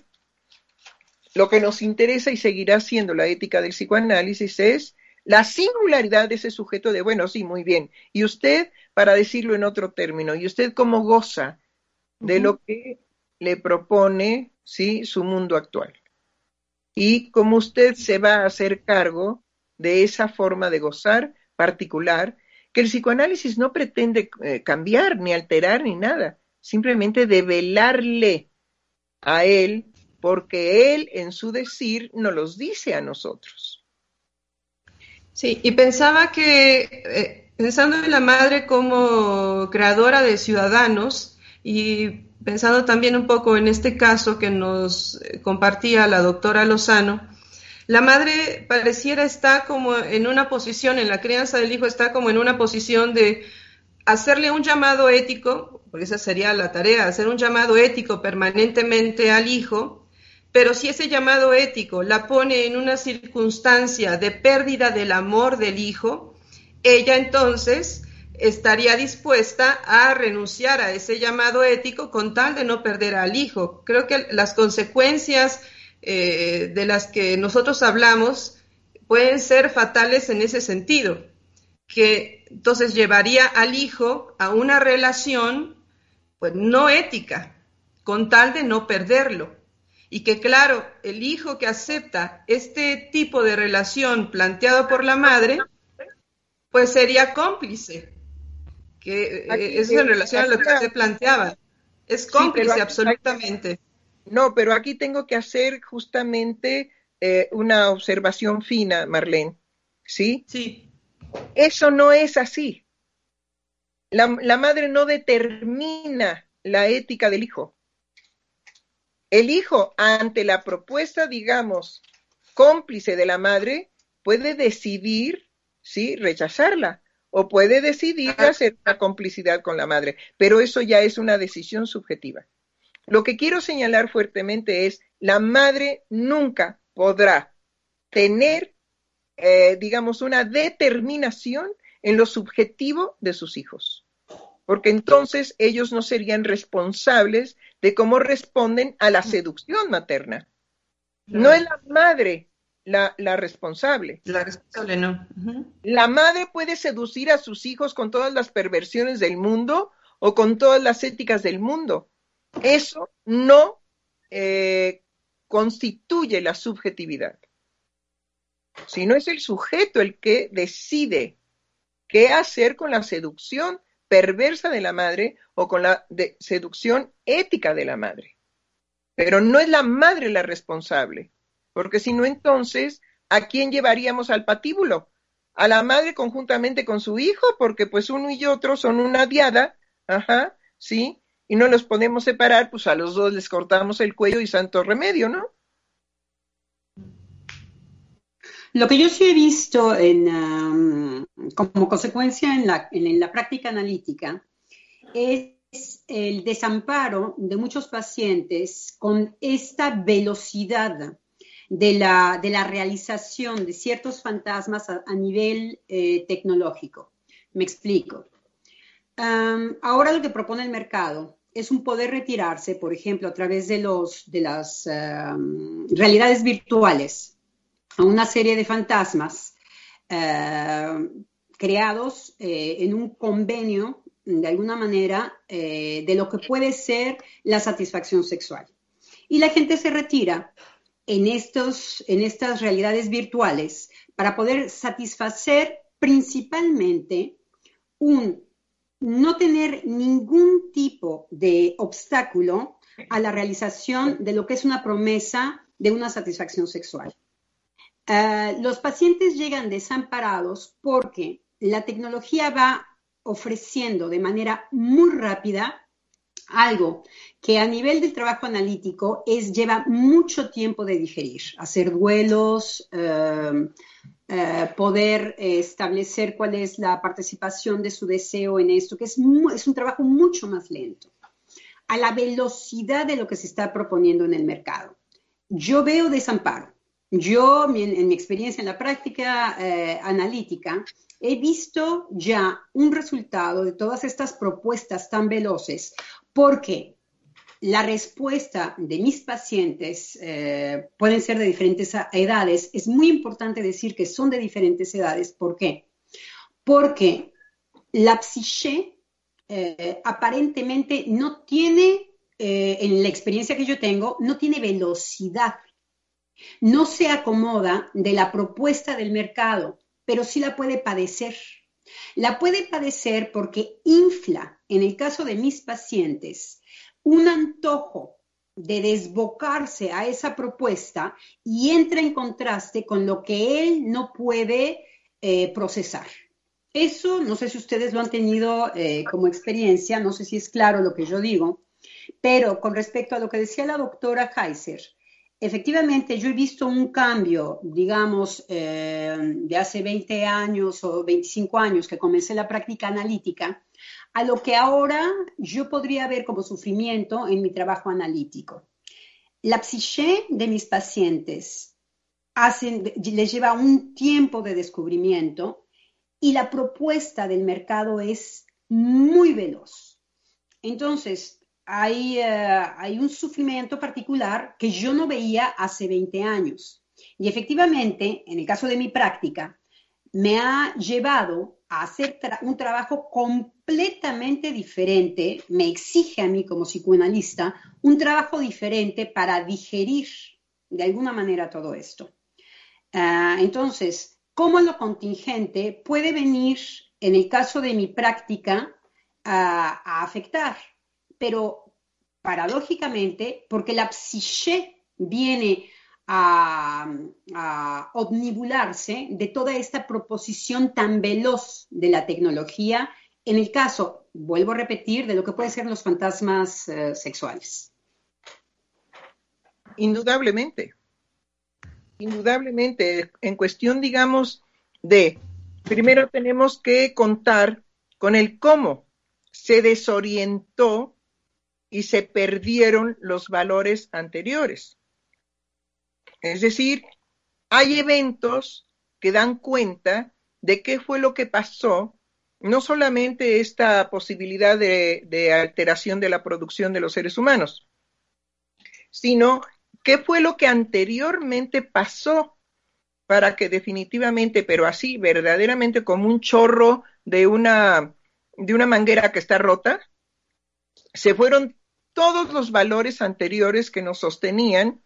lo que nos interesa y seguirá siendo la ética del psicoanálisis es la singularidad de ese sujeto de, bueno, sí, muy bien, y usted, para decirlo en otro término, y usted cómo goza de uh-huh. lo que le propone, ¿sí?, su mundo actual. Y cómo usted se va a hacer cargo de esa forma de gozar particular, que el psicoanálisis no pretende eh, cambiar, ni alterar, ni nada, simplemente develarle a él, porque él en su decir nos los dice a nosotros. Sí, y pensaba que, eh, pensando en la madre como creadora de ciudadanos, y pensando también un poco en este caso que nos compartía la doctora Lozano, la madre pareciera estar como en una posición, en la crianza del hijo está como en una posición de hacerle un llamado ético, porque esa sería la tarea, hacer un llamado ético permanentemente al hijo, pero si ese llamado ético la pone en una circunstancia de pérdida del amor del hijo, ella entonces estaría dispuesta a renunciar a ese llamado ético con tal de no perder al hijo. Creo que las consecuencias eh, de las que nosotros hablamos pueden ser fatales en ese sentido, que entonces llevaría al hijo a una relación pues no ética, con tal de no perderlo. Y que claro, el hijo que acepta este tipo de relación planteado por la madre, pues sería cómplice. Que eh, eso en relación a lo que usted planteaba. Es cómplice, sí, absolutamente. No, pero aquí tengo que hacer justamente eh, una observación fina, Marlene. ¿Sí? Sí. Eso no es así. La, la madre no determina la ética del hijo. El hijo, ante la propuesta, digamos, cómplice de la madre, puede decidir, ¿sí?, rechazarla, o puede decidir hacer una complicidad con la madre, pero eso ya es una decisión subjetiva. Lo que quiero señalar fuertemente es, la madre nunca podrá tener, eh, digamos, una determinación en lo subjetivo de sus hijos, porque entonces ellos no serían responsables de cómo responden a la seducción materna. No es la madre la, la responsable. La responsable no. Uh-huh. La madre puede seducir a sus hijos con todas las perversiones del mundo o con todas las éticas del mundo. Eso no eh, constituye la subjetividad, sino es el sujeto el que decide qué hacer con la seducción perversa de la madre o con la de seducción ética de la madre. Pero no es la madre la responsable, porque si no, entonces, ¿a quién llevaríamos al patíbulo? A la madre conjuntamente con su hijo, porque pues uno y otro son una diada, ajá, ¿sí? Y no los podemos separar, pues a los dos les cortamos el cuello y santo remedio, ¿no? Lo que yo sí he visto en, um, como consecuencia en la, en, en la práctica analítica es el desamparo de muchos pacientes con esta velocidad de la, de la realización de ciertos fantasmas a, a nivel eh, tecnológico. Me explico. Um, ahora lo que propone el mercado es un poder retirarse, por ejemplo, a través de, los, de las um, realidades virtuales, a una serie de fantasmas eh, creados eh, en un convenio, de alguna manera, eh, de lo que puede ser la satisfacción sexual. Y la gente se retira en, estos, en estas realidades virtuales para poder satisfacer principalmente un no tener ningún tipo de obstáculo a la realización de lo que es una promesa de una satisfacción sexual. Uh, los pacientes llegan desamparados porque la tecnología va ofreciendo de manera muy rápida algo que a nivel del trabajo analítico es, lleva mucho tiempo de digerir, hacer duelos, uh, uh, poder establecer cuál es la participación de su deseo en esto, que es, muy, es un trabajo mucho más lento, a la velocidad de lo que se está proponiendo en el mercado. Yo veo desamparo. Yo, en, en mi experiencia en la práctica eh, analítica, he visto ya un resultado de todas estas propuestas tan veloces, porque la respuesta de mis pacientes eh, pueden ser de diferentes edades. Es muy importante decir que son de diferentes edades. ¿Por qué? Porque la psique eh, aparentemente no tiene, eh, en la experiencia que yo tengo, no tiene velocidad. No se acomoda de la propuesta del mercado, pero sí la puede padecer. La puede padecer porque infla, en el caso de mis pacientes, un antojo de desbocarse a esa propuesta y entra en contraste con lo que él no puede eh, procesar. Eso, no sé si ustedes lo han tenido eh, como experiencia, no sé si es claro lo que yo digo, pero con respecto a lo que decía la doctora Kaiser, efectivamente, yo he visto un cambio, digamos, eh, de hace veinte años o veinticinco años que comencé la práctica analítica, a lo que ahora yo podría ver como sufrimiento en mi trabajo analítico. La psique de mis pacientes hacen, les lleva un tiempo de descubrimiento y la propuesta del mercado es muy veloz. Entonces, Hay, uh, hay un sufrimiento particular que yo no veía hace veinte años. Y efectivamente, en el caso de mi práctica, me ha llevado a hacer tra- un trabajo completamente diferente, me exige a mí como psicoanalista, un trabajo diferente para digerir de alguna manera todo esto. Uh, entonces, ¿cómo lo contingente puede venir, en el caso de mi práctica, uh, a afectar? Pero paradójicamente, porque la psique viene a, a omnibularse de toda esta proposición tan veloz de la tecnología, en el caso, vuelvo a repetir, de lo que pueden ser los fantasmas eh, sexuales. Indudablemente, indudablemente, en cuestión, digamos, de, primero tenemos que contar con el cómo se desorientó y se perdieron los valores anteriores. Es decir, hay eventos que dan cuenta de qué fue lo que pasó, no solamente esta posibilidad de, de alteración de la producción de los seres humanos, sino qué fue lo que anteriormente pasó para que definitivamente, pero así, verdaderamente como un chorro de una, de una manguera que está rota, se fueron todos los valores anteriores que nos sostenían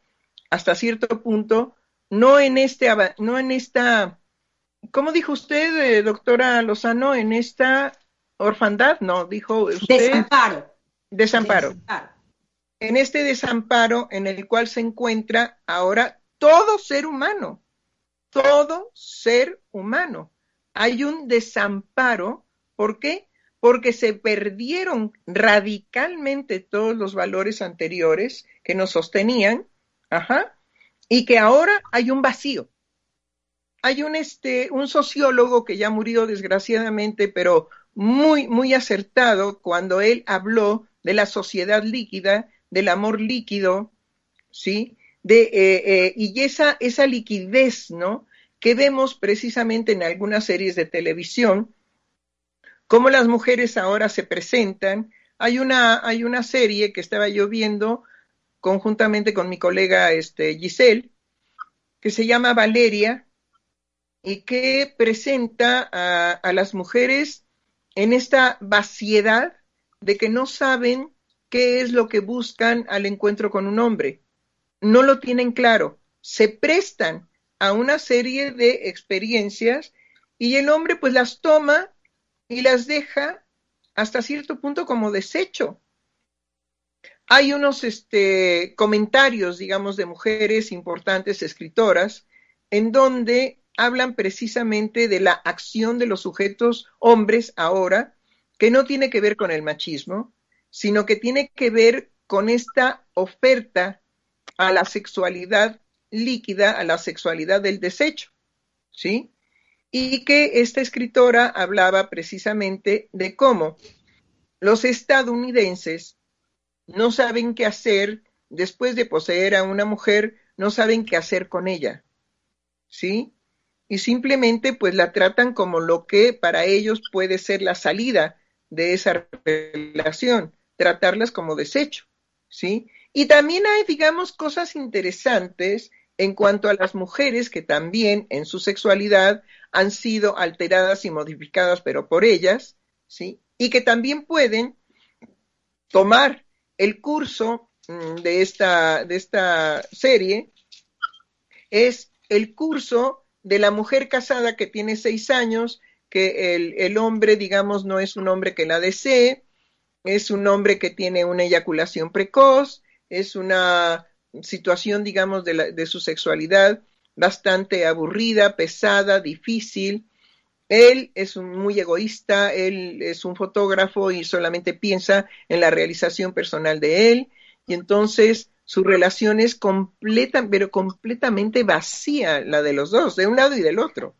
hasta cierto punto, no en este, no en esta, ¿cómo dijo usted, eh, doctora Lozano? En esta orfandad, no, dijo usted. Desamparo. Desamparo. Desamparo. En este desamparo en el cual se encuentra ahora todo ser humano, todo ser humano. Hay un desamparo, ¿por qué? Porque se perdieron radicalmente todos los valores anteriores que nos sostenían, ajá, y que ahora hay un vacío. Hay un, este, un sociólogo que ya murió desgraciadamente, pero muy, muy acertado cuando él habló de la sociedad líquida, del amor líquido, ¿sí? De, eh, eh, y esa, esa liquidez, ¿no? Que vemos precisamente en algunas series de televisión, cómo las mujeres ahora se presentan. Hay una, hay una serie que estaba yo viendo conjuntamente con mi colega este, Giselle, que se llama Valeria, y que presenta a, a las mujeres en esta vaciedad de que no saben qué es lo que buscan al encuentro con un hombre. No lo tienen claro. Se prestan a una serie de experiencias y el hombre pues las toma y las deja hasta cierto punto como desecho. Hay unos este, comentarios, digamos, de mujeres importantes escritoras en donde hablan precisamente de la acción de los sujetos hombres ahora, que no tiene que ver con el machismo, sino que tiene que ver con esta oferta a la sexualidad líquida, a la sexualidad del desecho, ¿sí? Y que esta escritora hablaba precisamente de cómo los estadounidenses no saben qué hacer después de poseer a una mujer, no saben qué hacer con ella, ¿sí? Y simplemente pues la tratan como lo que para ellos puede ser la salida de esa relación, tratarlas como desecho, ¿sí? Y también hay, digamos, cosas interesantes en cuanto a las mujeres que también en su sexualidad han sido alteradas y modificadas, pero por ellas, ¿sí? Y que también pueden tomar el curso de esta, de esta serie, es el curso de la mujer casada que tiene seis años, que el, el hombre, digamos, no es un hombre que la desee, es un hombre que tiene una eyaculación precoz, es una situación, digamos, de, la, de su sexualidad bastante aburrida, pesada, difícil. Él es un, muy egoísta, él es un fotógrafo y solamente piensa en la realización personal de él, y entonces su relación es completa, pero completamente vacía, la de los dos, de un lado y del otro.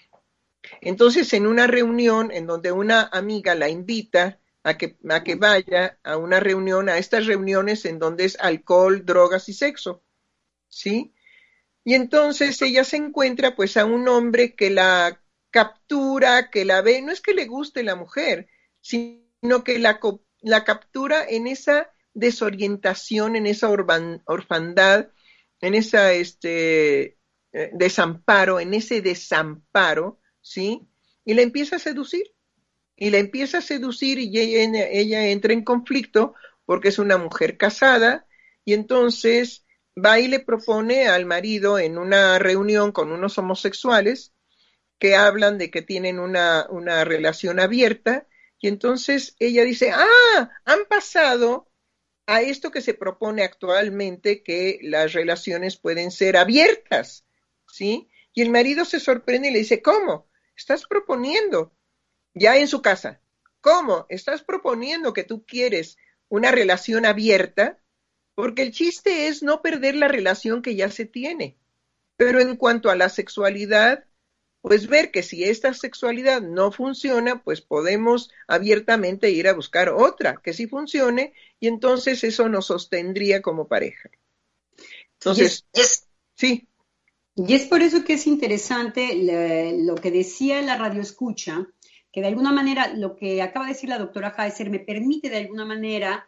Entonces, en una reunión en donde una amiga la invita a que, a que vaya a una reunión, a estas reuniones en donde es alcohol, drogas y sexo, ¿sí? Y entonces ella se encuentra pues a un hombre que la captura, que la ve, no es que le guste la mujer, sino que la, la captura en esa desorientación, en esa orban, orfandad, en esa este, eh, desamparo, en ese desamparo, ¿sí? Y la empieza a seducir, y la empieza a seducir y ella, ella entra en conflicto porque es una mujer casada, y entonces va y le propone al marido en una reunión con unos homosexuales que hablan de que tienen una, una relación abierta, y entonces ella dice, ah, han pasado a esto que se propone actualmente, que las relaciones pueden ser abiertas, ¿sí? Y el marido se sorprende y le dice, ¿cómo? Estás proponiendo, ya en su casa, ¿cómo? Estás proponiendo que tú quieres una relación abierta, porque el chiste es no perder la relación que ya se tiene. Pero en cuanto a la sexualidad, pues ver que si esta sexualidad no funciona, pues podemos abiertamente ir a buscar otra que sí funcione, y entonces eso nos sostendría como pareja. Entonces, y es, sí. Y es por eso que es interesante le, lo que decía la radioescucha, que de alguna manera lo que acaba de decir la doctora Heiser me permite de alguna manera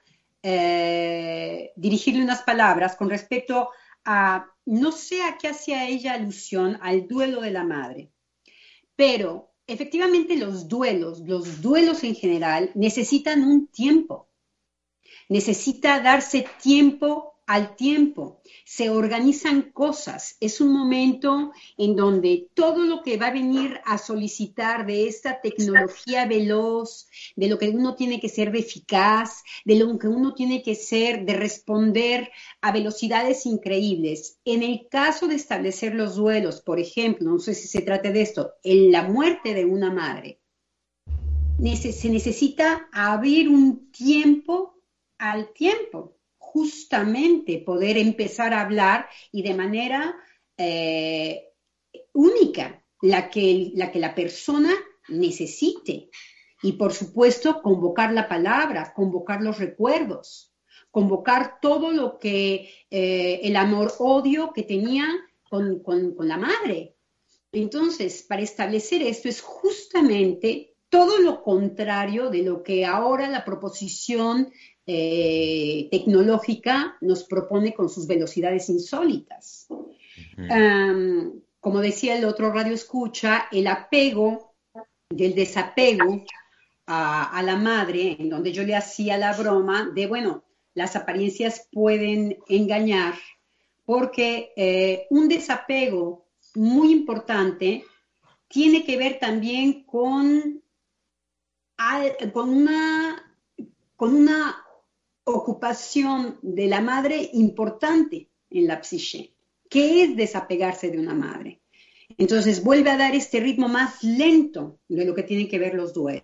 eh, dirigirle unas palabras con respecto a, no sé a qué hacía ella alusión, al duelo de la madre. Pero efectivamente los duelos, los duelos en general, necesitan un tiempo. Necesita darse tiempo al tiempo, se organizan cosas. Es un momento en donde todo lo que va a venir a solicitar de esta tecnología veloz, de lo que uno tiene que ser de eficaz, de lo que uno tiene que ser de responder a velocidades increíbles. En el caso de establecer los duelos, por ejemplo, no sé si se trata de esto, en la muerte de una madre, se necesita abrir un tiempo al tiempo, justamente poder empezar a hablar y de manera eh, única, la que, la que la persona necesite. Y por supuesto, convocar la palabra, convocar los recuerdos, convocar todo lo que, eh, el amor-odio que tenía con, con, con la madre. Entonces, para establecer esto es justamente todo lo contrario de lo que ahora la proposición eh, tecnológica nos propone con sus velocidades insólitas. Uh-huh. Um, como decía el otro radio escucha, el apego del desapego a, a la madre, en donde yo le hacía la broma de, bueno, las apariencias pueden engañar, porque eh, un desapego muy importante tiene que ver también con, con, una, con una ocupación de la madre importante en la psique, que es desapegarse de una madre. Entonces vuelve a dar este ritmo más lento de lo que tienen que ver los duelos.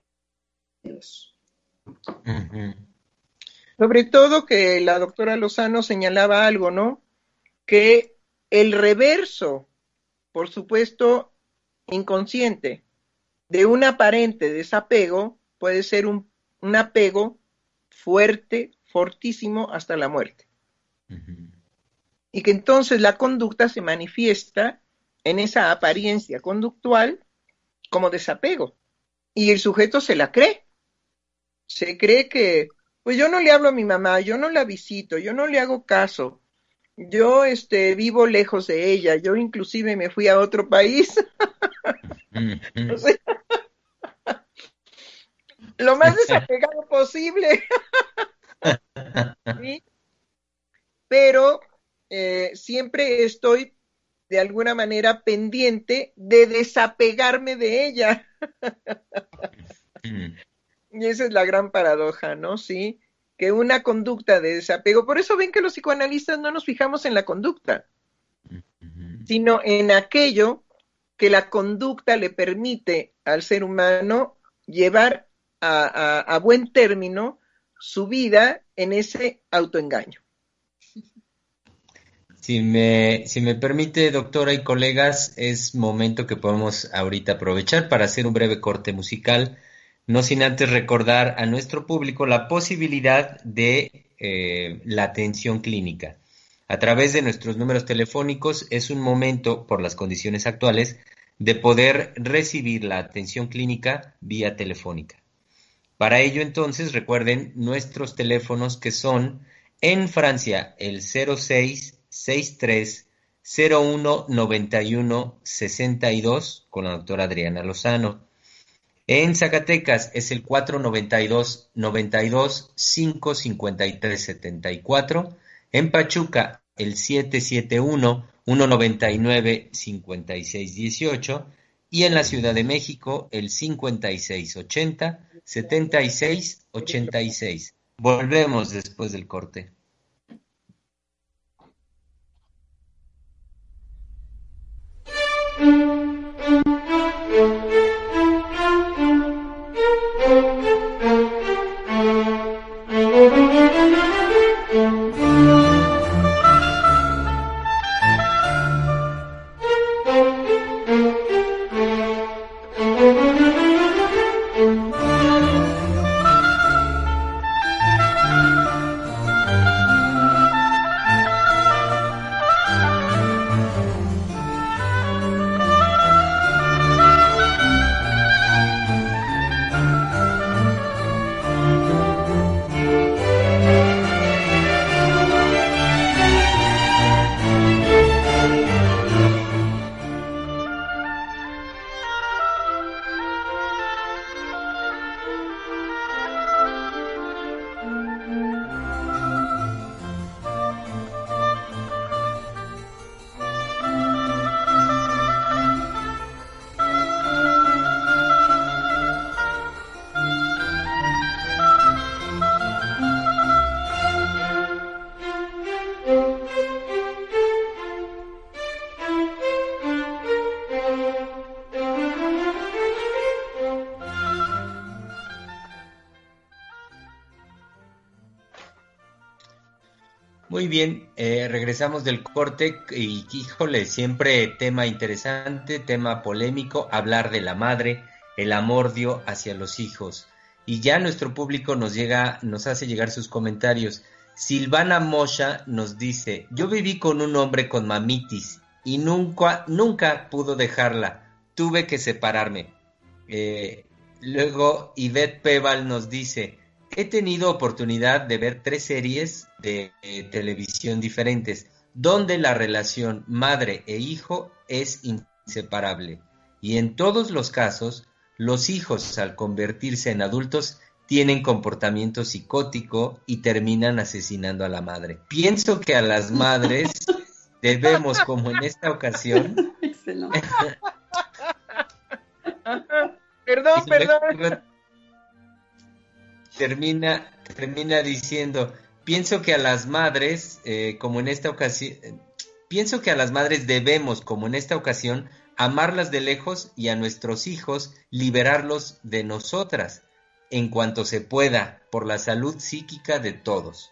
Uh-huh. Sobre todo que la doctora Lozano señalaba algo, ¿no? Que el reverso, por supuesto, inconsciente, de un aparente desapego puede ser un, un apego fuerte, fortísimo hasta la muerte. Uh-huh. Y que entonces la conducta se manifiesta en esa apariencia conductual como desapego. Y el sujeto se la cree. Se cree que, pues yo no le hablo a mi mamá, yo no la visito, yo no le hago caso. Yo este, vivo lejos de ella, yo inclusive me fui a otro país. Mm-hmm. O sea, lo más desapegado posible. ¿Sí? Pero eh, siempre estoy de alguna manera pendiente de desapegarme de ella. Mm. Y esa es la gran paradoja, ¿no? Sí, que una conducta de desapego, por eso ven que los psicoanalistas no nos fijamos en la conducta, uh-huh. sino en aquello que la conducta le permite al ser humano llevar a, a, a buen término su vida en ese autoengaño. Si me, si me permite, doctora y colegas, es momento que podemos ahorita aprovechar para hacer un breve corte musical, no sin antes recordar a nuestro público la posibilidad de eh, la atención clínica. A través de nuestros números telefónicos es un momento, por las condiciones actuales, de poder recibir la atención clínica vía telefónica. Para ello, entonces, recuerden nuestros teléfonos que son en Francia el cero seis sesenta y tres cero uno noventa y uno sesenta y dos con la doctora Adriana Lozano. En Zacatecas es el cuatro noventa y dos noventa y dos cinco cincuenta y tres setenta y cuatro. En Pachuca el siete siete uno uno noventa y nueve cincuenta y seis dieciocho. Y en la Ciudad de México el cincuenta y seis ochenta setenta y seis ochenta y seis. Volvemos después del corte. Muy bien, eh, regresamos del corte y híjole, siempre tema interesante, tema polémico, hablar de la madre, el amor-odio hacia los hijos. Y ya nuestro público nos llega, nos hace llegar sus comentarios. Silvana Mosha nos dice, yo viví con un hombre con mamitis y nunca, nunca pudo dejarla, tuve que separarme. Eh, luego Ivette Peval nos dice, he tenido oportunidad de ver tres series de eh, televisión diferentes, donde la relación madre e hijo es inseparable. Y en todos los casos, los hijos al convertirse en adultos tienen comportamiento psicótico y terminan asesinando a la madre. Pienso que a las madres debemos, como en esta ocasión... Excelente. Perdón, perdón. Termina, termina diciendo, pienso que a las madres, eh, como en esta ocasión, pienso que a las madres debemos, como en esta ocasión, amarlas de lejos y a nuestros hijos liberarlos de nosotras, en cuanto se pueda, por la salud psíquica de todos.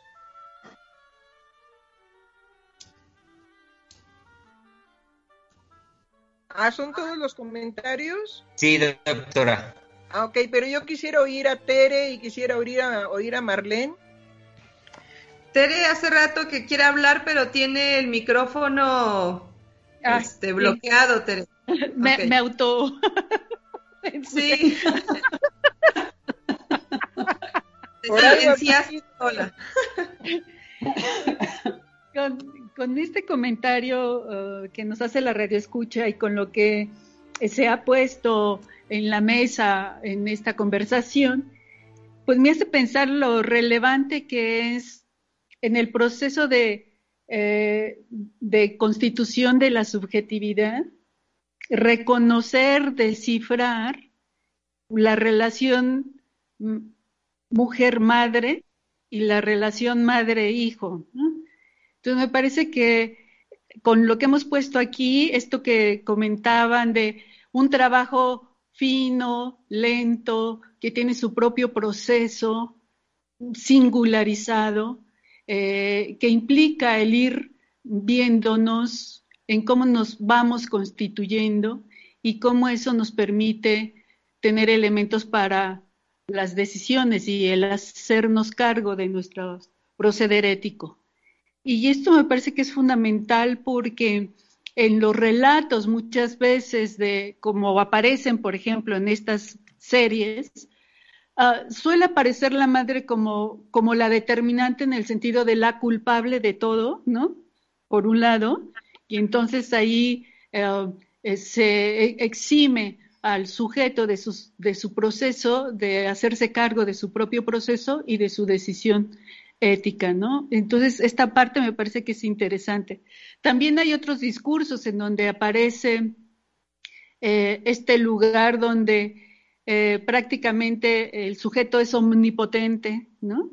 Ah, ¿son todos los comentarios? Sí, doctora. Ah, ok, pero yo quisiera oír a Tere y quisiera oír a, oír a Marlene. Tere hace rato que quiere hablar, pero tiene el micrófono Ah, este, sí. bloqueado, Tere. Me, Ok. me auto... Sí. Te Por algo silenciaste sola. Con, con este comentario uh, que nos hace la radio escucha y con lo que se ha puesto en la mesa en esta conversación, pues me hace pensar lo relevante que es en el proceso de, eh, de constitución de la subjetividad, reconocer, descifrar la relación mujer-madre y la relación madre-hijo, ¿no? Entonces me parece que con lo que hemos puesto aquí, esto que comentaban de un trabajo fino, lento, que tiene su propio proceso, singularizado, eh, que implica el ir viéndonos en cómo nos vamos constituyendo y cómo eso nos permite tener elementos para las decisiones y el hacernos cargo de nuestro proceder ético. Y esto me parece que es fundamental porque en los relatos muchas veces de como aparecen, por ejemplo, en estas series, uh, suele aparecer la madre como, como la determinante en el sentido de la culpable de todo, ¿no? Por un lado, y entonces ahí uh, se exime al sujeto de, sus, de su proceso, de hacerse cargo de su propio proceso y de su decisión ética, ¿no? Entonces, esta parte me parece que es interesante. También hay otros discursos en donde aparece eh, este lugar donde eh, prácticamente el sujeto es omnipotente, ¿no?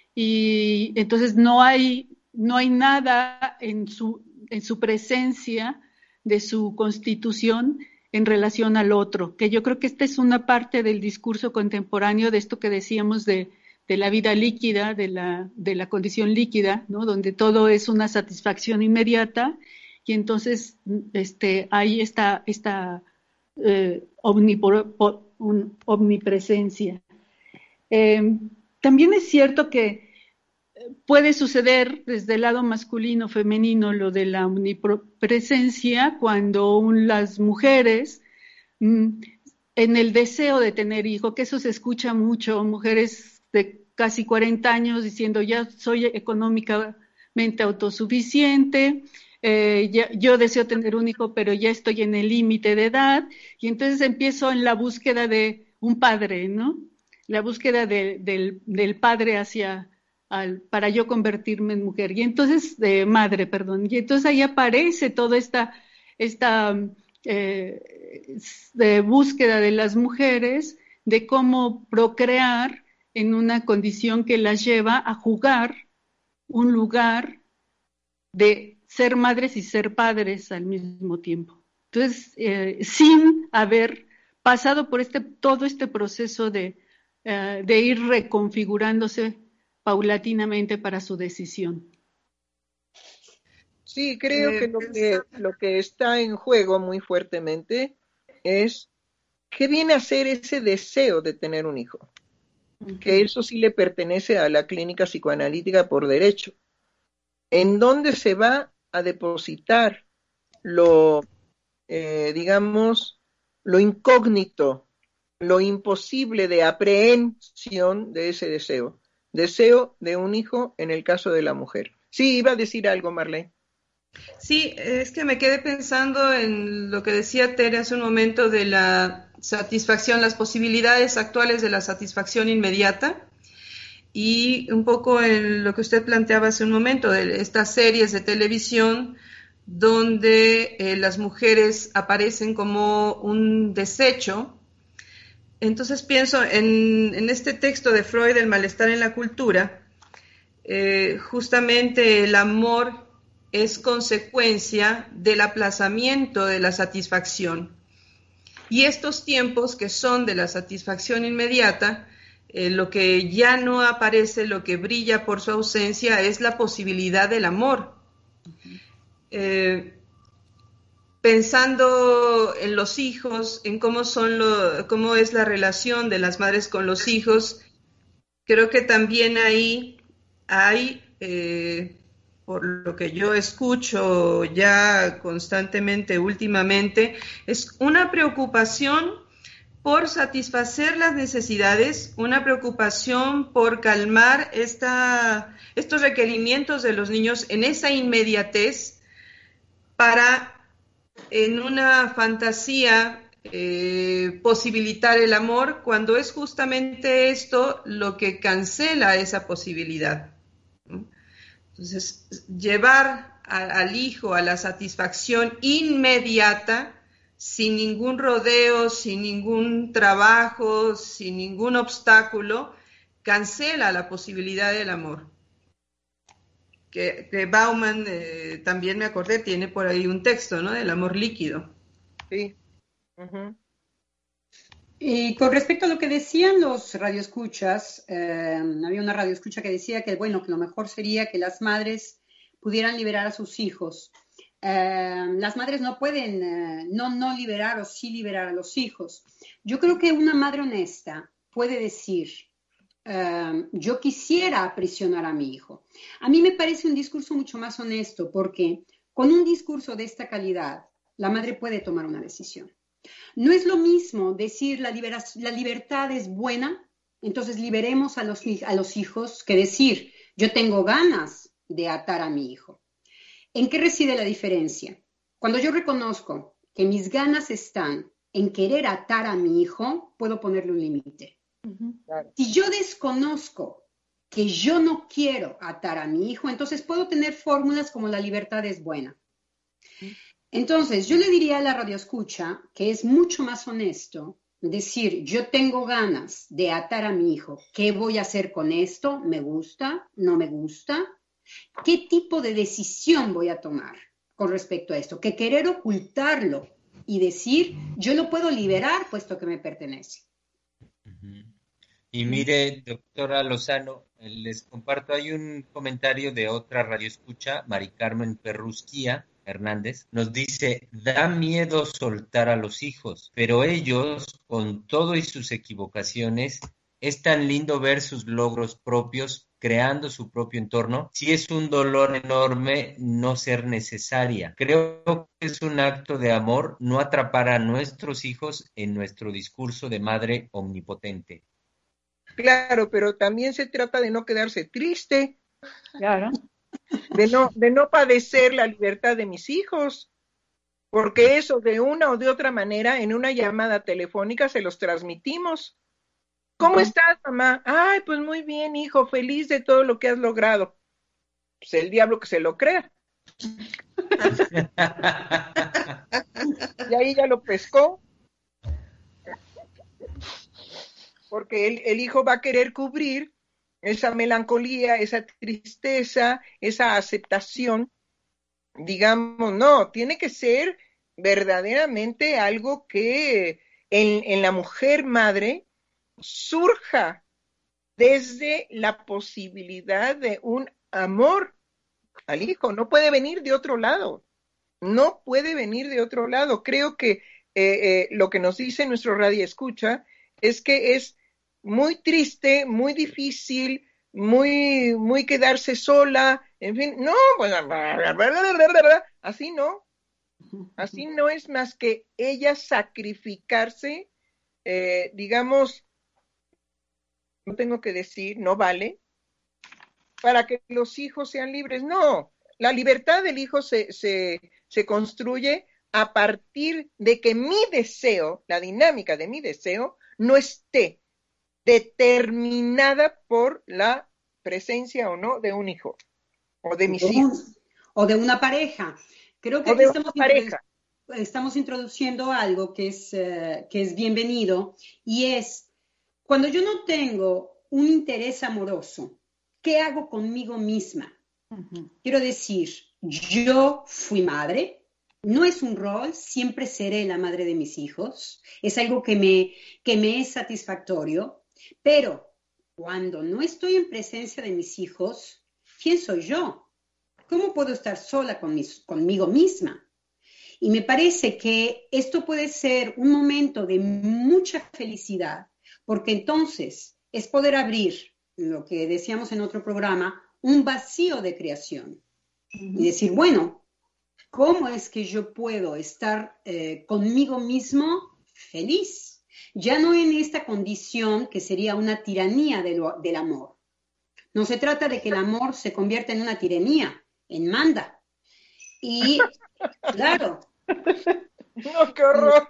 Y entonces no hay, no hay nada en su, en su presencia de su constitución en relación al otro, que yo creo que esta es una parte del discurso contemporáneo de esto que decíamos de de la vida líquida, de la, de la condición líquida, ¿no? Donde todo es una satisfacción inmediata y entonces este, hay esta, esta eh, omnipor, un, omnipresencia. Eh, también es cierto que puede suceder desde el lado masculino, femenino, lo de la omnipresencia cuando un, las mujeres mmm, en el deseo de tener hijo, que eso se escucha mucho, mujeres de casi cuarenta años diciendo ya soy económicamente autosuficiente, eh, ya, yo deseo tener un hijo, pero ya estoy en el límite de edad, y entonces empiezo en la búsqueda de un padre, ¿no? La búsqueda de, del, del padre hacia, al, para yo convertirme en mujer, y entonces, de madre, perdón, y entonces ahí aparece toda esta, esta eh, de búsqueda de las mujeres de cómo procrear en una condición que las lleva a jugar un lugar de ser madres y ser padres al mismo tiempo. Entonces, eh, sin haber pasado por este, todo este proceso de, uh, de ir reconfigurándose paulatinamente para su decisión. Sí, creo Eh, que lo que, pensando- lo que está en juego muy fuertemente es qué viene a ser ese deseo de tener un hijo, que eso sí le pertenece a la clínica psicoanalítica por derecho. ¿En dónde se va a depositar lo, eh, digamos, lo incógnito, lo imposible de aprehensión de ese deseo? Deseo de un hijo en el caso de la mujer. Sí, iba a decir algo, Marlene. Sí, es que me quedé pensando en lo que decía Tere hace un momento de la satisfacción, las posibilidades actuales de la satisfacción inmediata y un poco en lo que usted planteaba hace un momento, de estas series de televisión donde eh, las mujeres aparecen como un desecho. Entonces pienso en, en este texto de Freud, El malestar en la cultura, eh, justamente el amor es consecuencia del aplazamiento de la satisfacción. Y estos tiempos que son de la satisfacción inmediata, eh, lo que ya no aparece, lo que brilla por su ausencia es la posibilidad del amor. Eh, pensando en los hijos, en cómo son lo, cómo es la relación de las madres con los hijos, creo que también ahí hay, eh, por lo que yo escucho ya constantemente últimamente, es una preocupación por satisfacer las necesidades, una preocupación por calmar esta, estos requerimientos de los niños en esa inmediatez para, en una fantasía, eh, posibilitar el amor, cuando es justamente esto lo que cancela esa posibilidad. Entonces, llevar a, al hijo a la satisfacción inmediata, sin ningún rodeo, sin ningún trabajo, sin ningún obstáculo, cancela la posibilidad del amor. Que, que Bauman, eh, también me acordé, tiene por ahí un texto, ¿no? Del amor líquido. Sí. Uh-huh. Y con respecto a lo que decían los radioescuchas, eh, había una radioescucha que decía que, bueno, que lo mejor sería que las madres pudieran liberar a sus hijos. Eh, las madres no pueden eh, no, no liberar o sí liberar a los hijos. Yo creo que una madre honesta puede decir, eh, yo quisiera aprisionar a mi hijo. A mí me parece un discurso mucho más honesto, porque con un discurso de esta calidad, la madre puede tomar una decisión. No es lo mismo decir la, libera- la libertad es buena, entonces liberemos a los, a los hijos, que decir yo tengo ganas de atar a mi hijo. ¿En qué reside la diferencia? Cuando yo reconozco que mis ganas están en querer atar a mi hijo, puedo ponerle un límite. Uh-huh. Claro. Si yo desconozco que yo no quiero atar a mi hijo, entonces puedo tener fórmulas como la libertad es buena. Uh-huh. Entonces, yo le diría a la radioescucha que es mucho más honesto decir, yo tengo ganas de atar a mi hijo, ¿qué voy a hacer con esto? ¿Me gusta? ¿No me gusta? ¿Qué tipo de decisión voy a tomar con respecto a esto? Que querer ocultarlo y decir, yo lo puedo liberar puesto que me pertenece. Y mire, doctora Lozano, les comparto, hay un comentario de otra radioescucha, Mari Carmen Perrusquía Hernández, nos dice, da miedo soltar a los hijos, pero ellos, con todo y sus equivocaciones, es tan lindo ver sus logros propios, creando su propio entorno. Sí es un dolor enorme no ser necesaria. Creo que es un acto de amor no atrapar a nuestros hijos en nuestro discurso de madre omnipotente. Claro, pero también se trata de no quedarse triste. Claro. De no, de no padecer la libertad de mis hijos, porque eso de una o de otra manera en una llamada telefónica se los transmitimos. ¿Cómo uh-huh. estás, mamá? Ay, pues muy bien, hijo, feliz de todo lo que has logrado. Pues el diablo que se lo crea. Y ahí ya lo pescó. Porque el, el hijo va a querer cubrir esa melancolía, esa tristeza, esa aceptación. Digamos, no, tiene que ser verdaderamente algo que en, en la mujer madre surja desde la posibilidad de un amor al hijo, no puede venir de otro lado, no puede venir de otro lado. Creo que eh, eh, lo que nos dice nuestro radio escucha es que es muy triste, muy difícil, muy, muy quedarse sola, en fin, no, pues, así no, así no es más que ella sacrificarse, eh, digamos, no tengo que decir, no vale, para que los hijos sean libres. No, la libertad del hijo se, se, se construye a partir de que mi deseo, la dinámica de mi deseo, no esté determinada por la presencia o no de un hijo o de mis o, hijos. O de una pareja. Creo que o aquí de estamos, una pareja. estamos introduciendo algo que es, uh, que es bienvenido, y es, cuando yo no tengo un interés amoroso, ¿qué hago conmigo misma? Uh-huh. Quiero decir, yo fui madre, no es un rol, siempre seré la madre de mis hijos, es algo que me, que me es satisfactorio, pero cuando no estoy en presencia de mis hijos, ¿quién soy yo? ¿Cómo puedo estar sola con mis, conmigo misma? Y me parece que esto puede ser un momento de mucha felicidad, porque entonces es poder abrir, lo que decíamos en otro programa, un vacío de creación. Uh-huh. Y decir, bueno, ¿cómo es que yo puedo estar eh, conmigo mismo feliz? Ya no en esta condición que sería una tiranía de lo, del amor. No se trata de que el amor se convierta en una tiranía, en manda. Y, claro. No, qué horror.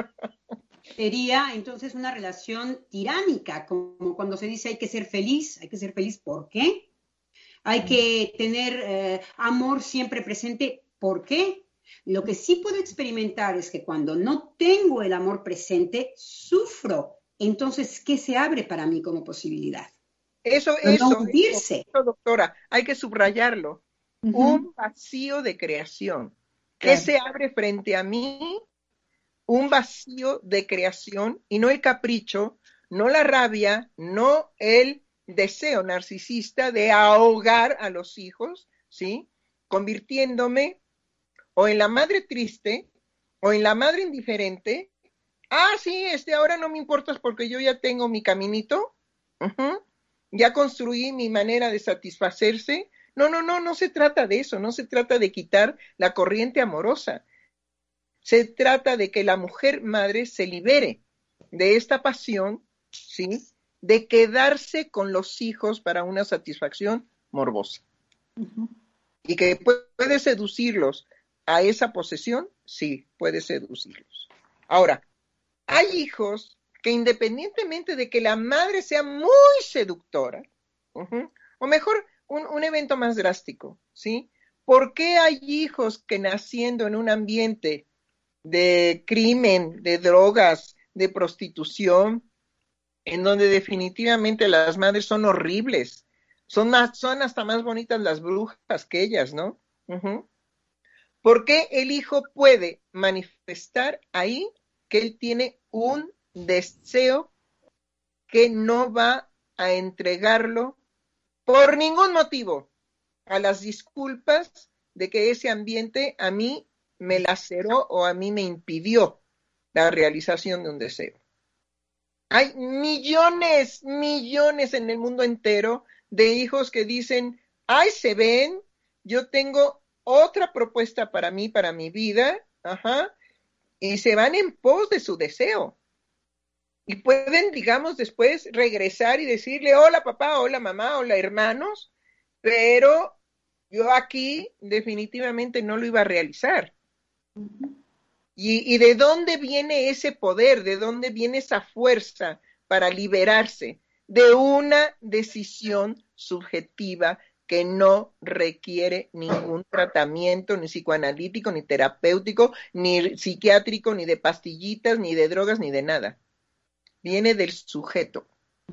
Sería entonces una relación tiránica, como cuando se dice hay que ser feliz. ¿Hay que ser feliz por qué? Hay que tener eh, amor siempre presente, ¿por qué? Lo que sí puedo experimentar es que cuando no tengo el amor presente, sufro. Entonces, ¿qué se abre para mí como posibilidad? Eso, Pero eso, no hundirse. eso, doctora, hay que subrayarlo. Uh-huh. Un vacío de creación. ¿Qué claro. se abre frente a mí? Un vacío de creación, y no el capricho, no la rabia, no el deseo narcisista de ahogar a los hijos, ¿sí? Convirtiéndome o en la madre triste o en la madre indiferente. Ah, sí, este, ahora no me importas porque yo ya tengo mi caminito, uh-huh. ya construí mi manera de satisfacerse. No, no, no, no se trata de eso, no se trata de quitar la corriente amorosa. Se trata de que la mujer madre se libere de esta pasión, ¿sí? De quedarse con los hijos para una satisfacción morbosa. Uh-huh. Y que puede seducirlos a esa posesión, sí, puede seducirlos. Ahora, hay hijos que independientemente de que la madre sea muy seductora, uh-huh, o mejor, un, un evento más drástico, ¿sí? ¿Por qué hay hijos que naciendo en un ambiente de crimen, de drogas, de prostitución, en donde definitivamente las madres son horribles, son, más, son hasta más bonitas las brujas que ellas, ¿no? Uh-huh. ¿Por qué el hijo puede manifestar ahí que él tiene un deseo que no va a entregarlo por ningún motivo a las disculpas de que ese ambiente a mí me laceró o a mí me impidió la realización de un deseo? Hay millones, millones en el mundo entero de hijos que dicen, ay, se ven, yo tengo otra propuesta para mí, para mi vida, ajá, y se van en pos de su deseo. Y pueden, digamos, después regresar y decirle, hola papá, hola mamá, hola hermanos, pero yo aquí definitivamente no lo iba a realizar. Uh-huh. Y, y de dónde viene ese poder, de dónde viene esa fuerza para liberarse de una decisión subjetiva que no requiere ningún tratamiento, ni psicoanalítico, ni terapéutico, ni psiquiátrico, ni de pastillitas, ni de drogas, ni de nada. Viene del sujeto.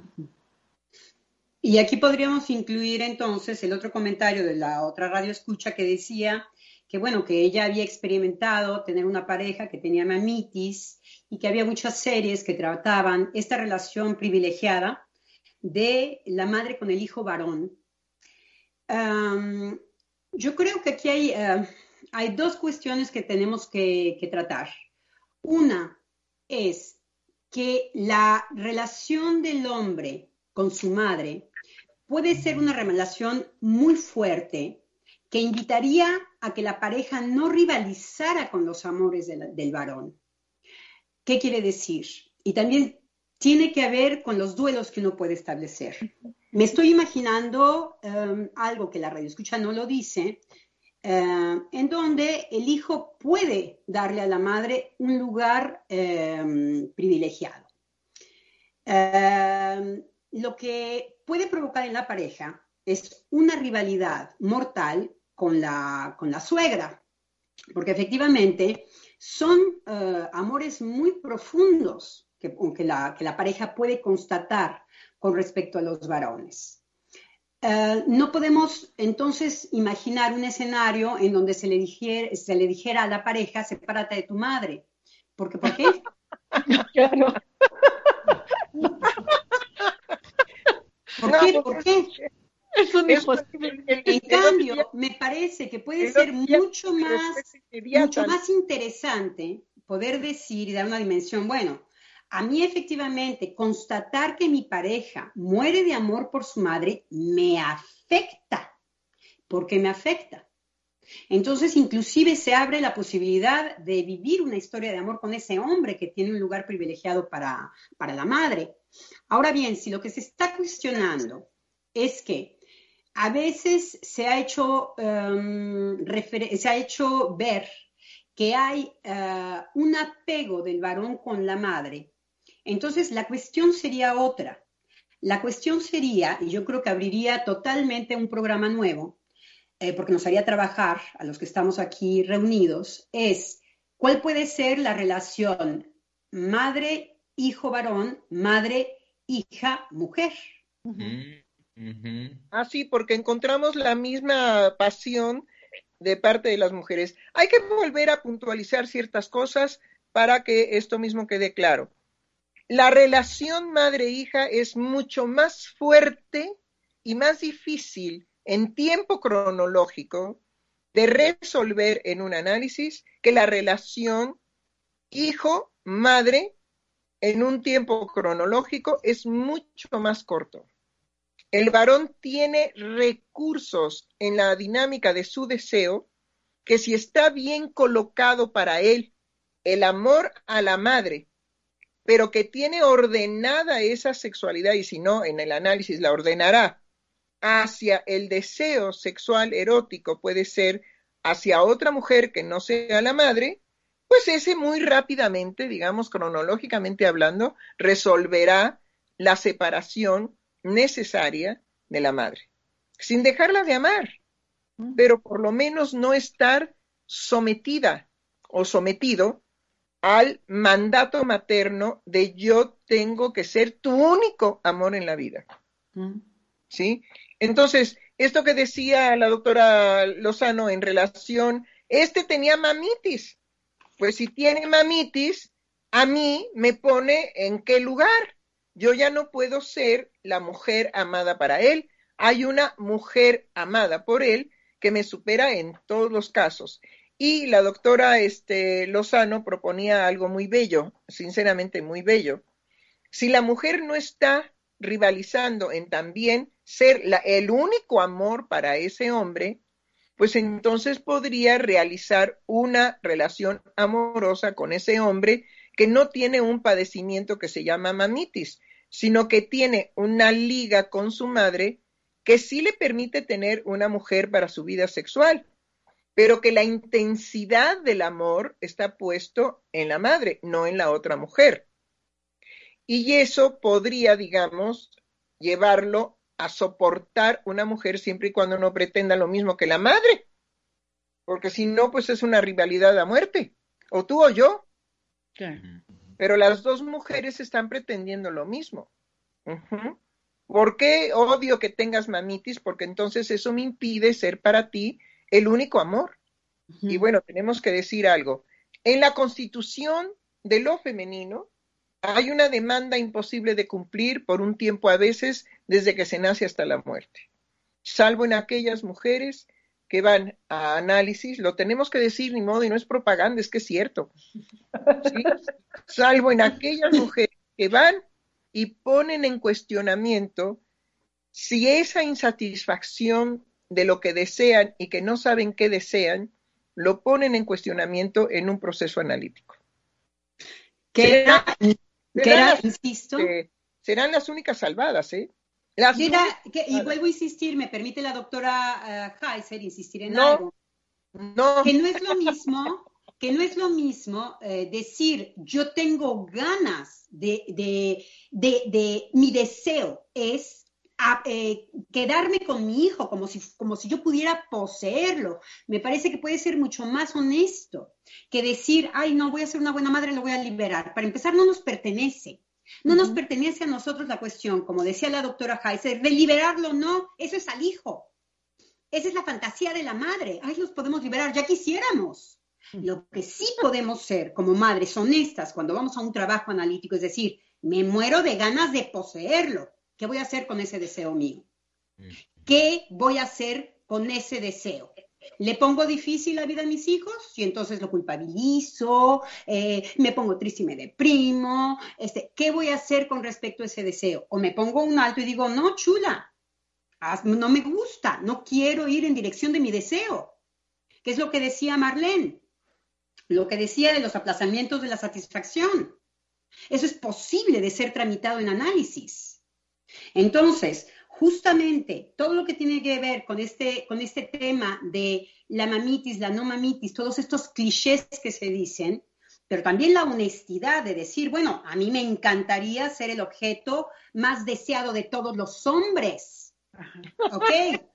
Y aquí podríamos incluir entonces el otro comentario de la otra radio escucha que decía que bueno, que ella había experimentado tener una pareja que tenía mamitis y que había muchas series que trataban esta relación privilegiada de la madre con el hijo varón. Um, Yo creo que aquí hay, uh, hay dos cuestiones que tenemos que, que tratar. Una es que la relación del hombre con su madre puede ser una relación muy fuerte que invitaría a que la pareja no rivalizara con los amores de la, del varón. ¿Qué quiere decir? Y también tiene que ver con los duelos que uno puede establecer. Me estoy imaginando um, algo que la radioescucha no lo dice, uh, en donde el hijo puede darle a la madre un lugar um, privilegiado. Uh, lo que puede provocar en la pareja es una rivalidad mortal con la, con la suegra, porque efectivamente son uh, amores muy profundos que, que, la, que la pareja puede constatar con respecto a los varones. Uh, no podemos entonces imaginar un escenario en donde se le, dijera, se le dijera a la pareja, sepárate de tu madre. Porque, ¿por qué? Claro. ¿Por qué? ¿Por qué? Es un imposible. En cambio, me parece que puede ser mucho más, mucho más interesante poder decir y dar una dimensión, bueno, a mí efectivamente constatar que mi pareja muere de amor por su madre me afecta. ¿Por qué me afecta? Entonces, inclusive se abre la posibilidad de vivir una historia de amor con ese hombre que tiene un lugar privilegiado para, para la madre. Ahora bien, si lo que se está cuestionando es que a veces se ha hecho, um, refer- se ha hecho ver que hay uh, un apego del varón con la madre. Entonces, la cuestión sería otra. La cuestión sería, y yo creo que abriría totalmente un programa nuevo, eh, porque nos haría trabajar a los que estamos aquí reunidos, es cuál puede ser la relación madre-hijo-varón, madre-hija-mujer. Mm, ujú. Ah, sí, porque encontramos la misma pasión de parte de las mujeres. Hay que volver a puntualizar ciertas cosas para que esto mismo quede claro. La relación madre-hija es mucho más fuerte y más difícil en tiempo cronológico de resolver en un análisis que la relación hijo-madre en un tiempo cronológico es mucho más corto. El varón tiene recursos en la dinámica de su deseo que si está bien colocado para él el amor a la madre, pero que tiene ordenada esa sexualidad, y si no, en el análisis la ordenará hacia el deseo sexual erótico, puede ser hacia otra mujer que no sea la madre, pues ese muy rápidamente, digamos cronológicamente hablando, resolverá la separación necesaria de la madre, sin dejarla de amar, pero por lo menos no estar sometida o sometido al mandato materno de yo tengo que ser tu único amor en la vida. ¿Sí? Entonces, esto que decía la doctora Lozano en relación, este tenía mamitis, pues si tiene mamitis, a mí me pone en qué lugar. Yo ya no puedo ser la mujer amada para él. Hay una mujer amada por él que me supera en todos los casos. Y la doctora este, Lozano proponía algo muy bello, sinceramente muy bello. Si la mujer no está rivalizando en también ser la, el único amor para ese hombre, pues entonces podría realizar una relación amorosa con ese hombre que no tiene un padecimiento que se llama mamitis, sino que tiene una liga con su madre que sí le permite tener una mujer para su vida sexual, pero que la intensidad del amor está puesto en la madre, no en la otra mujer. Y eso podría, digamos, llevarlo a soportar una mujer siempre y cuando no pretenda lo mismo que la madre, porque si no, pues es una rivalidad a muerte, o tú o yo. Claro. Pero las dos mujeres están pretendiendo lo mismo. Uh-huh. ¿Por qué odio que tengas mamitis? Porque entonces eso me impide ser para ti el único amor. Uh-huh. Y bueno, tenemos que decir algo. En la constitución de lo femenino hay una demanda imposible de cumplir por un tiempo a veces desde que se nace hasta la muerte, salvo en aquellas mujeres que van a análisis, lo tenemos que decir ni modo, y no es propaganda, es que es cierto, ¿sí? Salvo en aquellas mujeres que van y ponen en cuestionamiento si esa insatisfacción de lo que desean y que no saben qué desean, lo ponen en cuestionamiento en un proceso analítico. ¿Qué era? Serán, ¿Qué era? las, Insisto. eh, serán las únicas salvadas, ¿eh? Las ¿Qué era? únicas ¿Qué? Y salvadas. vuelvo a insistir, me permite la doctora uh, Heiser insistir en No, algo. no. Que no es lo mismo, que no es lo mismo eh, decir yo tengo ganas de, de, de, de mi deseo es a, eh, quedarme con mi hijo como si, como si yo pudiera poseerlo. Me parece que puede ser mucho más honesto que decir, ay, no, voy a ser una buena madre, lo voy a liberar. Para empezar, no nos pertenece. No uh-huh. nos pertenece a nosotros la cuestión, como decía la doctora Heiser, de liberarlo, no, eso es al hijo. Esa es la fantasía de la madre. Ay, los podemos liberar, ya quisiéramos. Lo que sí podemos ser como madres honestas cuando vamos a un trabajo analítico es decir, me muero de ganas de poseerlo. ¿Qué voy a hacer con ese deseo mío? ¿Qué voy a hacer con ese deseo? ¿Le pongo difícil la vida a mis hijos? Y entonces lo culpabilizo, eh, me pongo triste y me deprimo. Este, ¿qué voy a hacer con respecto a ese deseo? O me pongo un alto y digo, no, chula, no me gusta, no quiero ir en dirección de mi deseo. ¿Qué es lo que decía Marlene? Lo que decía de los aplazamientos de la satisfacción. Eso es posible de ser tramitado en análisis. Entonces, justamente todo lo que tiene que ver con este, con este tema de la mamitis, la no mamitis, todos estos clichés que se dicen, pero también la honestidad de decir, bueno, a mí me encantaría ser el objeto más deseado de todos los hombres. ¿Ok?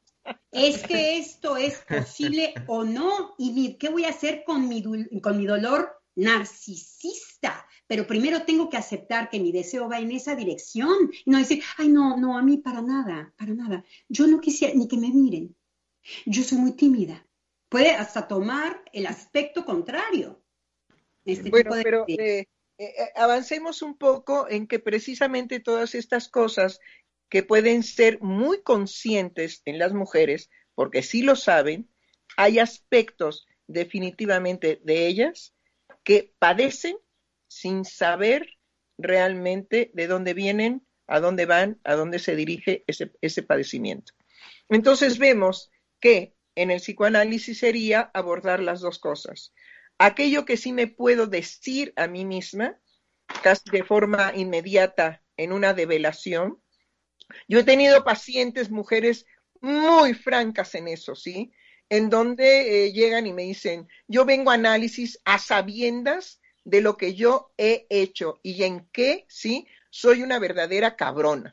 ¿Es que esto es posible o no? ¿Y mi, qué voy a hacer con mi, con mi dolor narcisista? Pero primero tengo que aceptar que mi deseo va en esa dirección y no decir, ay, no, no, a mí para nada, para nada. Yo no quisiera ni que me miren. Yo soy muy tímida. Puede hasta tomar el aspecto contrario. Este bueno, tipo de... pero eh, eh, avancemos un poco en que precisamente todas estas cosas que pueden ser muy conscientes en las mujeres, porque sí lo saben, hay aspectos definitivamente de ellas que padecen sin saber realmente de dónde vienen, a dónde van, a dónde se dirige ese, ese padecimiento. Entonces vemos que en el psicoanálisis sería abordar las dos cosas. Aquello que sí me puedo decir a mí misma, casi de forma inmediata en una develación. Yo he tenido pacientes, mujeres muy francas en eso, ¿sí? En donde eh, llegan y me dicen, yo vengo a análisis a sabiendas de lo que yo he hecho y en qué, ¿sí? Soy una verdadera cabrona.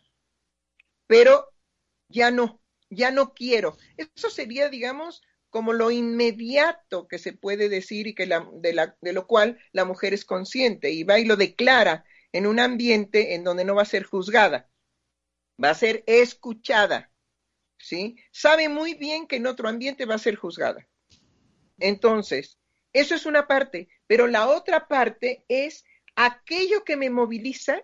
Pero ya no, ya no quiero. Eso sería, digamos, como lo inmediato que se puede decir y que la, de, la, de lo cual la mujer es consciente y va y lo declara en un ambiente en donde no va a ser juzgada. Va a ser escuchada, ¿sí? Sabe muy bien que en otro ambiente va a ser juzgada. Entonces, eso es una parte, pero la otra parte es aquello que me moviliza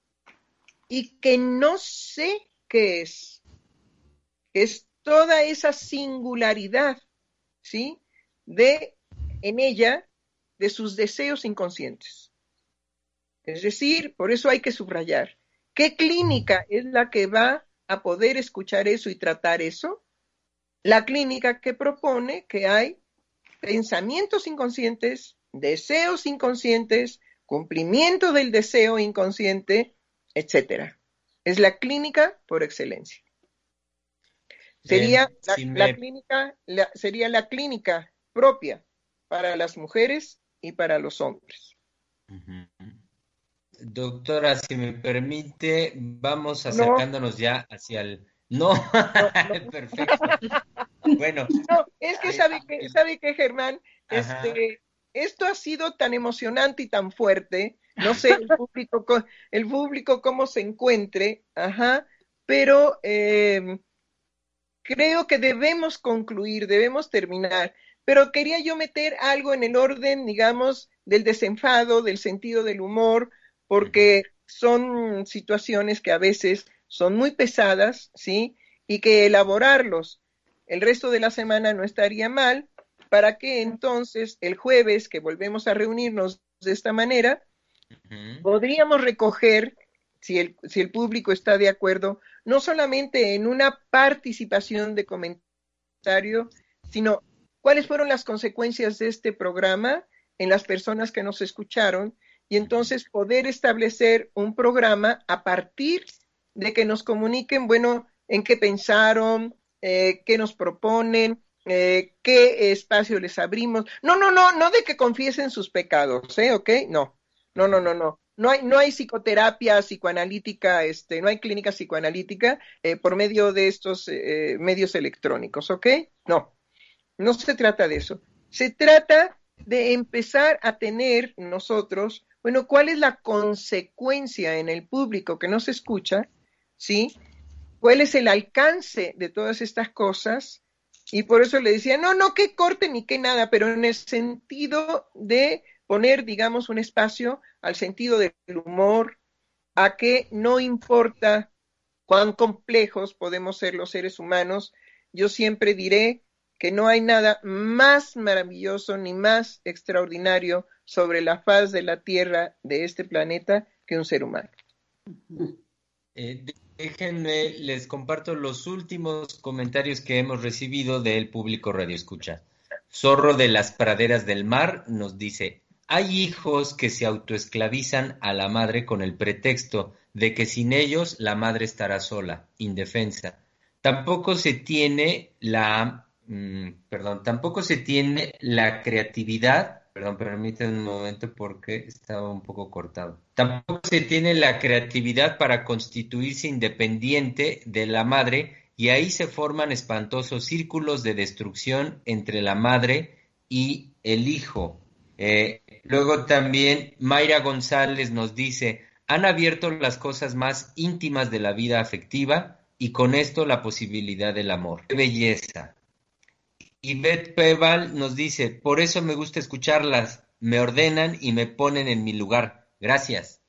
y que no sé qué es. Es toda esa singularidad, ¿sí? De, en ella, de sus deseos inconscientes. Es decir, por eso hay que subrayar. ¿Qué clínica es la que va a poder escuchar eso y tratar eso? La clínica que propone que hay pensamientos inconscientes, deseos inconscientes, cumplimiento del deseo inconsciente, etcétera. Es la clínica por excelencia. Sería eh, la, me... la clínica, la, sería la clínica propia para las mujeres y para los hombres. Uh-huh. Doctora, si me permite, vamos acercándonos no. ya hacia el... No, no, no. Perfecto. Bueno. No, es que sabe que, sabe que Germán, este, esto ha sido tan emocionante y tan fuerte, no sé el público, el público cómo se encuentre, ajá, pero eh, creo que debemos concluir, debemos terminar, pero quería yo meter algo en el orden, digamos, del desenfado, del sentido del humor, porque son situaciones que a veces son muy pesadas, ¿sí? Y que elaborarlos el resto de la semana no estaría mal, para que entonces el jueves que volvemos a reunirnos de esta manera, uh-huh. podríamos recoger, si el, si el público está de acuerdo, no solamente en una participación de comentario, sino cuáles fueron las consecuencias de este programa en las personas que nos escucharon, y entonces poder establecer un programa a partir de que nos comuniquen, bueno, en qué pensaron, eh, qué nos proponen, eh, qué espacio les abrimos. No, no, no, no de que confiesen sus pecados, ¿eh? ¿Ok? No, no, no, no, no. No hay, no hay psicoterapia psicoanalítica, este, no hay clínica psicoanalítica eh, por medio de estos eh, medios electrónicos, ¿ok? No, no se trata de eso. Se trata de empezar a tener nosotros, bueno, ¿cuál es la consecuencia en el público que nos escucha? ¿Sí? ¿Cuál es el alcance de todas estas cosas? Y por eso le decía, no, no, que corte ni que nada, pero en el sentido de poner, digamos, un espacio al sentido del humor, a que no importa cuán complejos podemos ser los seres humanos, yo siempre diré que no hay nada más maravilloso ni más extraordinario sobre la faz de la Tierra de este planeta que un ser humano. Eh, déjenme, les comparto los últimos comentarios que hemos recibido del público Radio Escucha. Zorro de las Praderas del Mar nos dice: hay hijos que se autoesclavizan a la madre con el pretexto de que sin ellos la madre estará sola, indefensa. Tampoco se tiene la, mmm, perdón, tampoco se tiene la creatividad. Perdón, permítanme un momento porque estaba un poco cortado. Tampoco se tiene la creatividad para constituirse independiente de la madre, y ahí se forman espantosos círculos de destrucción entre la madre y el hijo. Eh, luego también Mayra González nos dice: han abierto las cosas más íntimas de la vida afectiva y con esto la posibilidad del amor. ¡Qué belleza! Y Beth Peval nos dice: por eso me gusta escucharlas, me ordenan y me ponen en mi lugar. Gracias.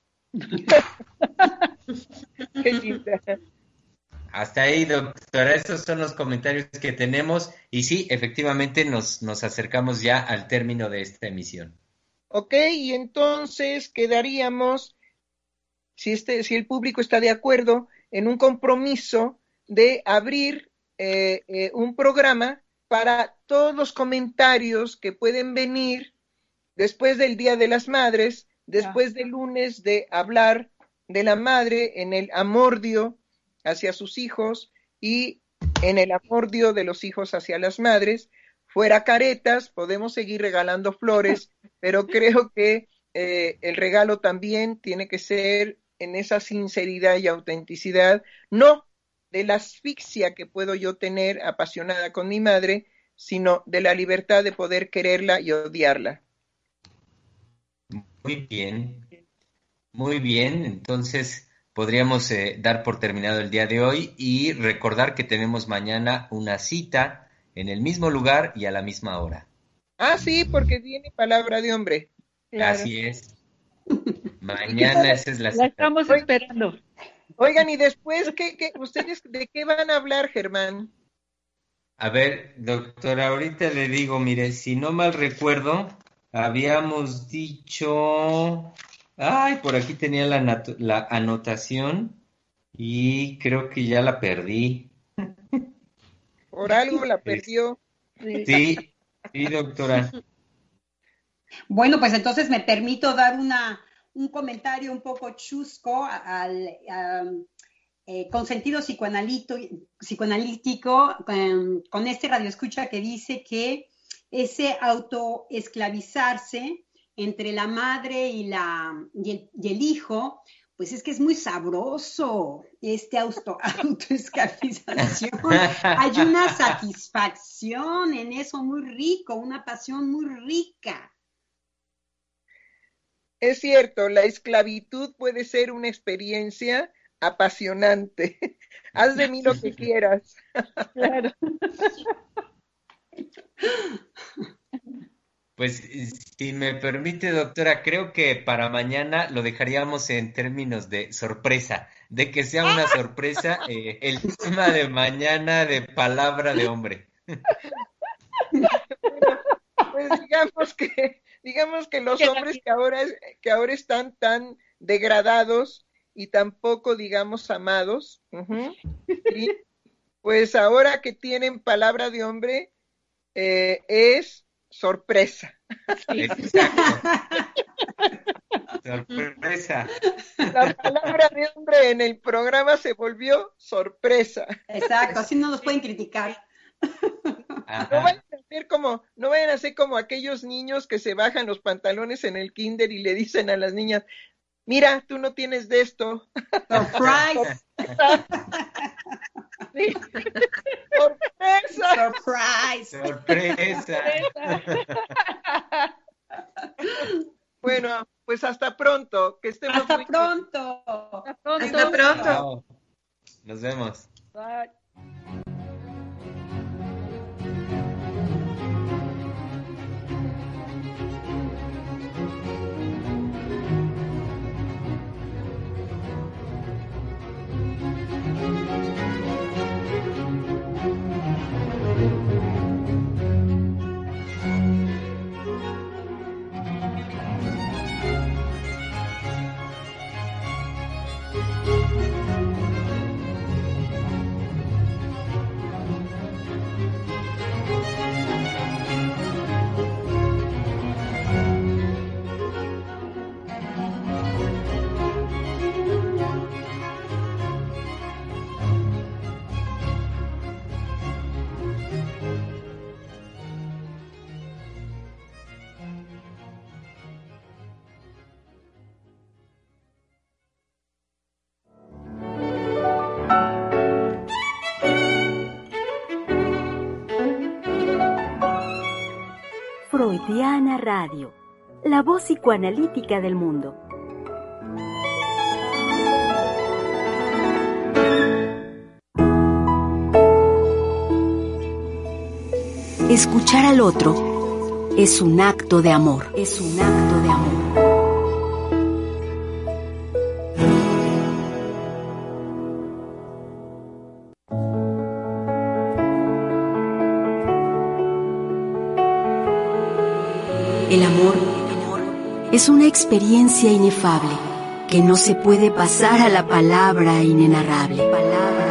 Qué linda. Hasta ahí, doctora, esos son los comentarios que tenemos, y sí, efectivamente nos, nos acercamos ya al término de esta emisión. Ok, y entonces quedaríamos, si, este, si el público está de acuerdo, en un compromiso de abrir eh, eh, un programa para todos los comentarios que pueden venir después del Día de las Madres, después del lunes de hablar de la madre en el amordio hacia sus hijos y en el amordio de los hijos hacia las madres. Fuera caretas, podemos seguir regalando flores, pero creo que eh, el regalo también tiene que ser en esa sinceridad y autenticidad, no de la asfixia que puedo yo tener apasionada con mi madre, sino de la libertad de poder quererla y odiarla. Muy bien, muy bien. Entonces podríamos eh, dar por terminado el día de hoy y recordar que tenemos mañana una cita en el mismo lugar y a la misma hora. Ah, sí, porque viene Palabra de Hombre. Claro. Así es. Mañana esa es la cita. La estamos esperando. Oigan, y después, ¿qué, qué, ¿ustedes de qué van a hablar, Germán? A ver, doctora, ahorita le digo, mire, si no mal recuerdo, habíamos dicho... Ay, por aquí tenía la, nat- la anotación y creo que ya la perdí. Por algo la perdió. Sí, sí, doctora. Bueno, pues entonces me permito dar una, un comentario un poco chusco al... al Eh, con sentido psicoanalítico, con, con este radioescucha que dice que ese autoesclavizarse entre la madre y, la, y, el, y el hijo, pues es que es muy sabroso, este auto, autoesclavización. Hay una satisfacción en eso muy rico, una pasión muy rica. Es cierto, la esclavitud puede ser una experiencia apasionante. Haz de mí lo que quieras. Claro. Pues si me permite, doctora, creo que para mañana lo dejaríamos en términos de sorpresa, de que sea una sorpresa eh, el tema de mañana de Palabra de Hombre. Bueno, pues digamos que, digamos que los hombres que ahora, que ahora están tan degradados y tan poco, digamos, amados, uh-huh, ¿sí? Pues ahora que tienen palabra de hombre, eh, es sorpresa. Sí. Exacto. Sorpresa. La palabra de hombre en el programa se volvió sorpresa. Exacto, así no nos pueden criticar. Ajá. No vayan a ser como, no vayan a ser como aquellos niños que se bajan los pantalones en el kinder y le dicen a las niñas, mira, tú no tienes de esto. Surprise. Sí. Sorpresa. Surprise. Sorpresa. Bueno, pues hasta pronto. Que estemos hasta muy pronto. Hasta pronto. Hasta pronto. Chao. Nos vemos. Bye. Freudiana Radio, la voz psicoanalítica del mundo. Escuchar al otro es un acto de amor, es un acto de amor. El amor es una experiencia inefable que no se puede pasar a la palabra inenarrable. Palabra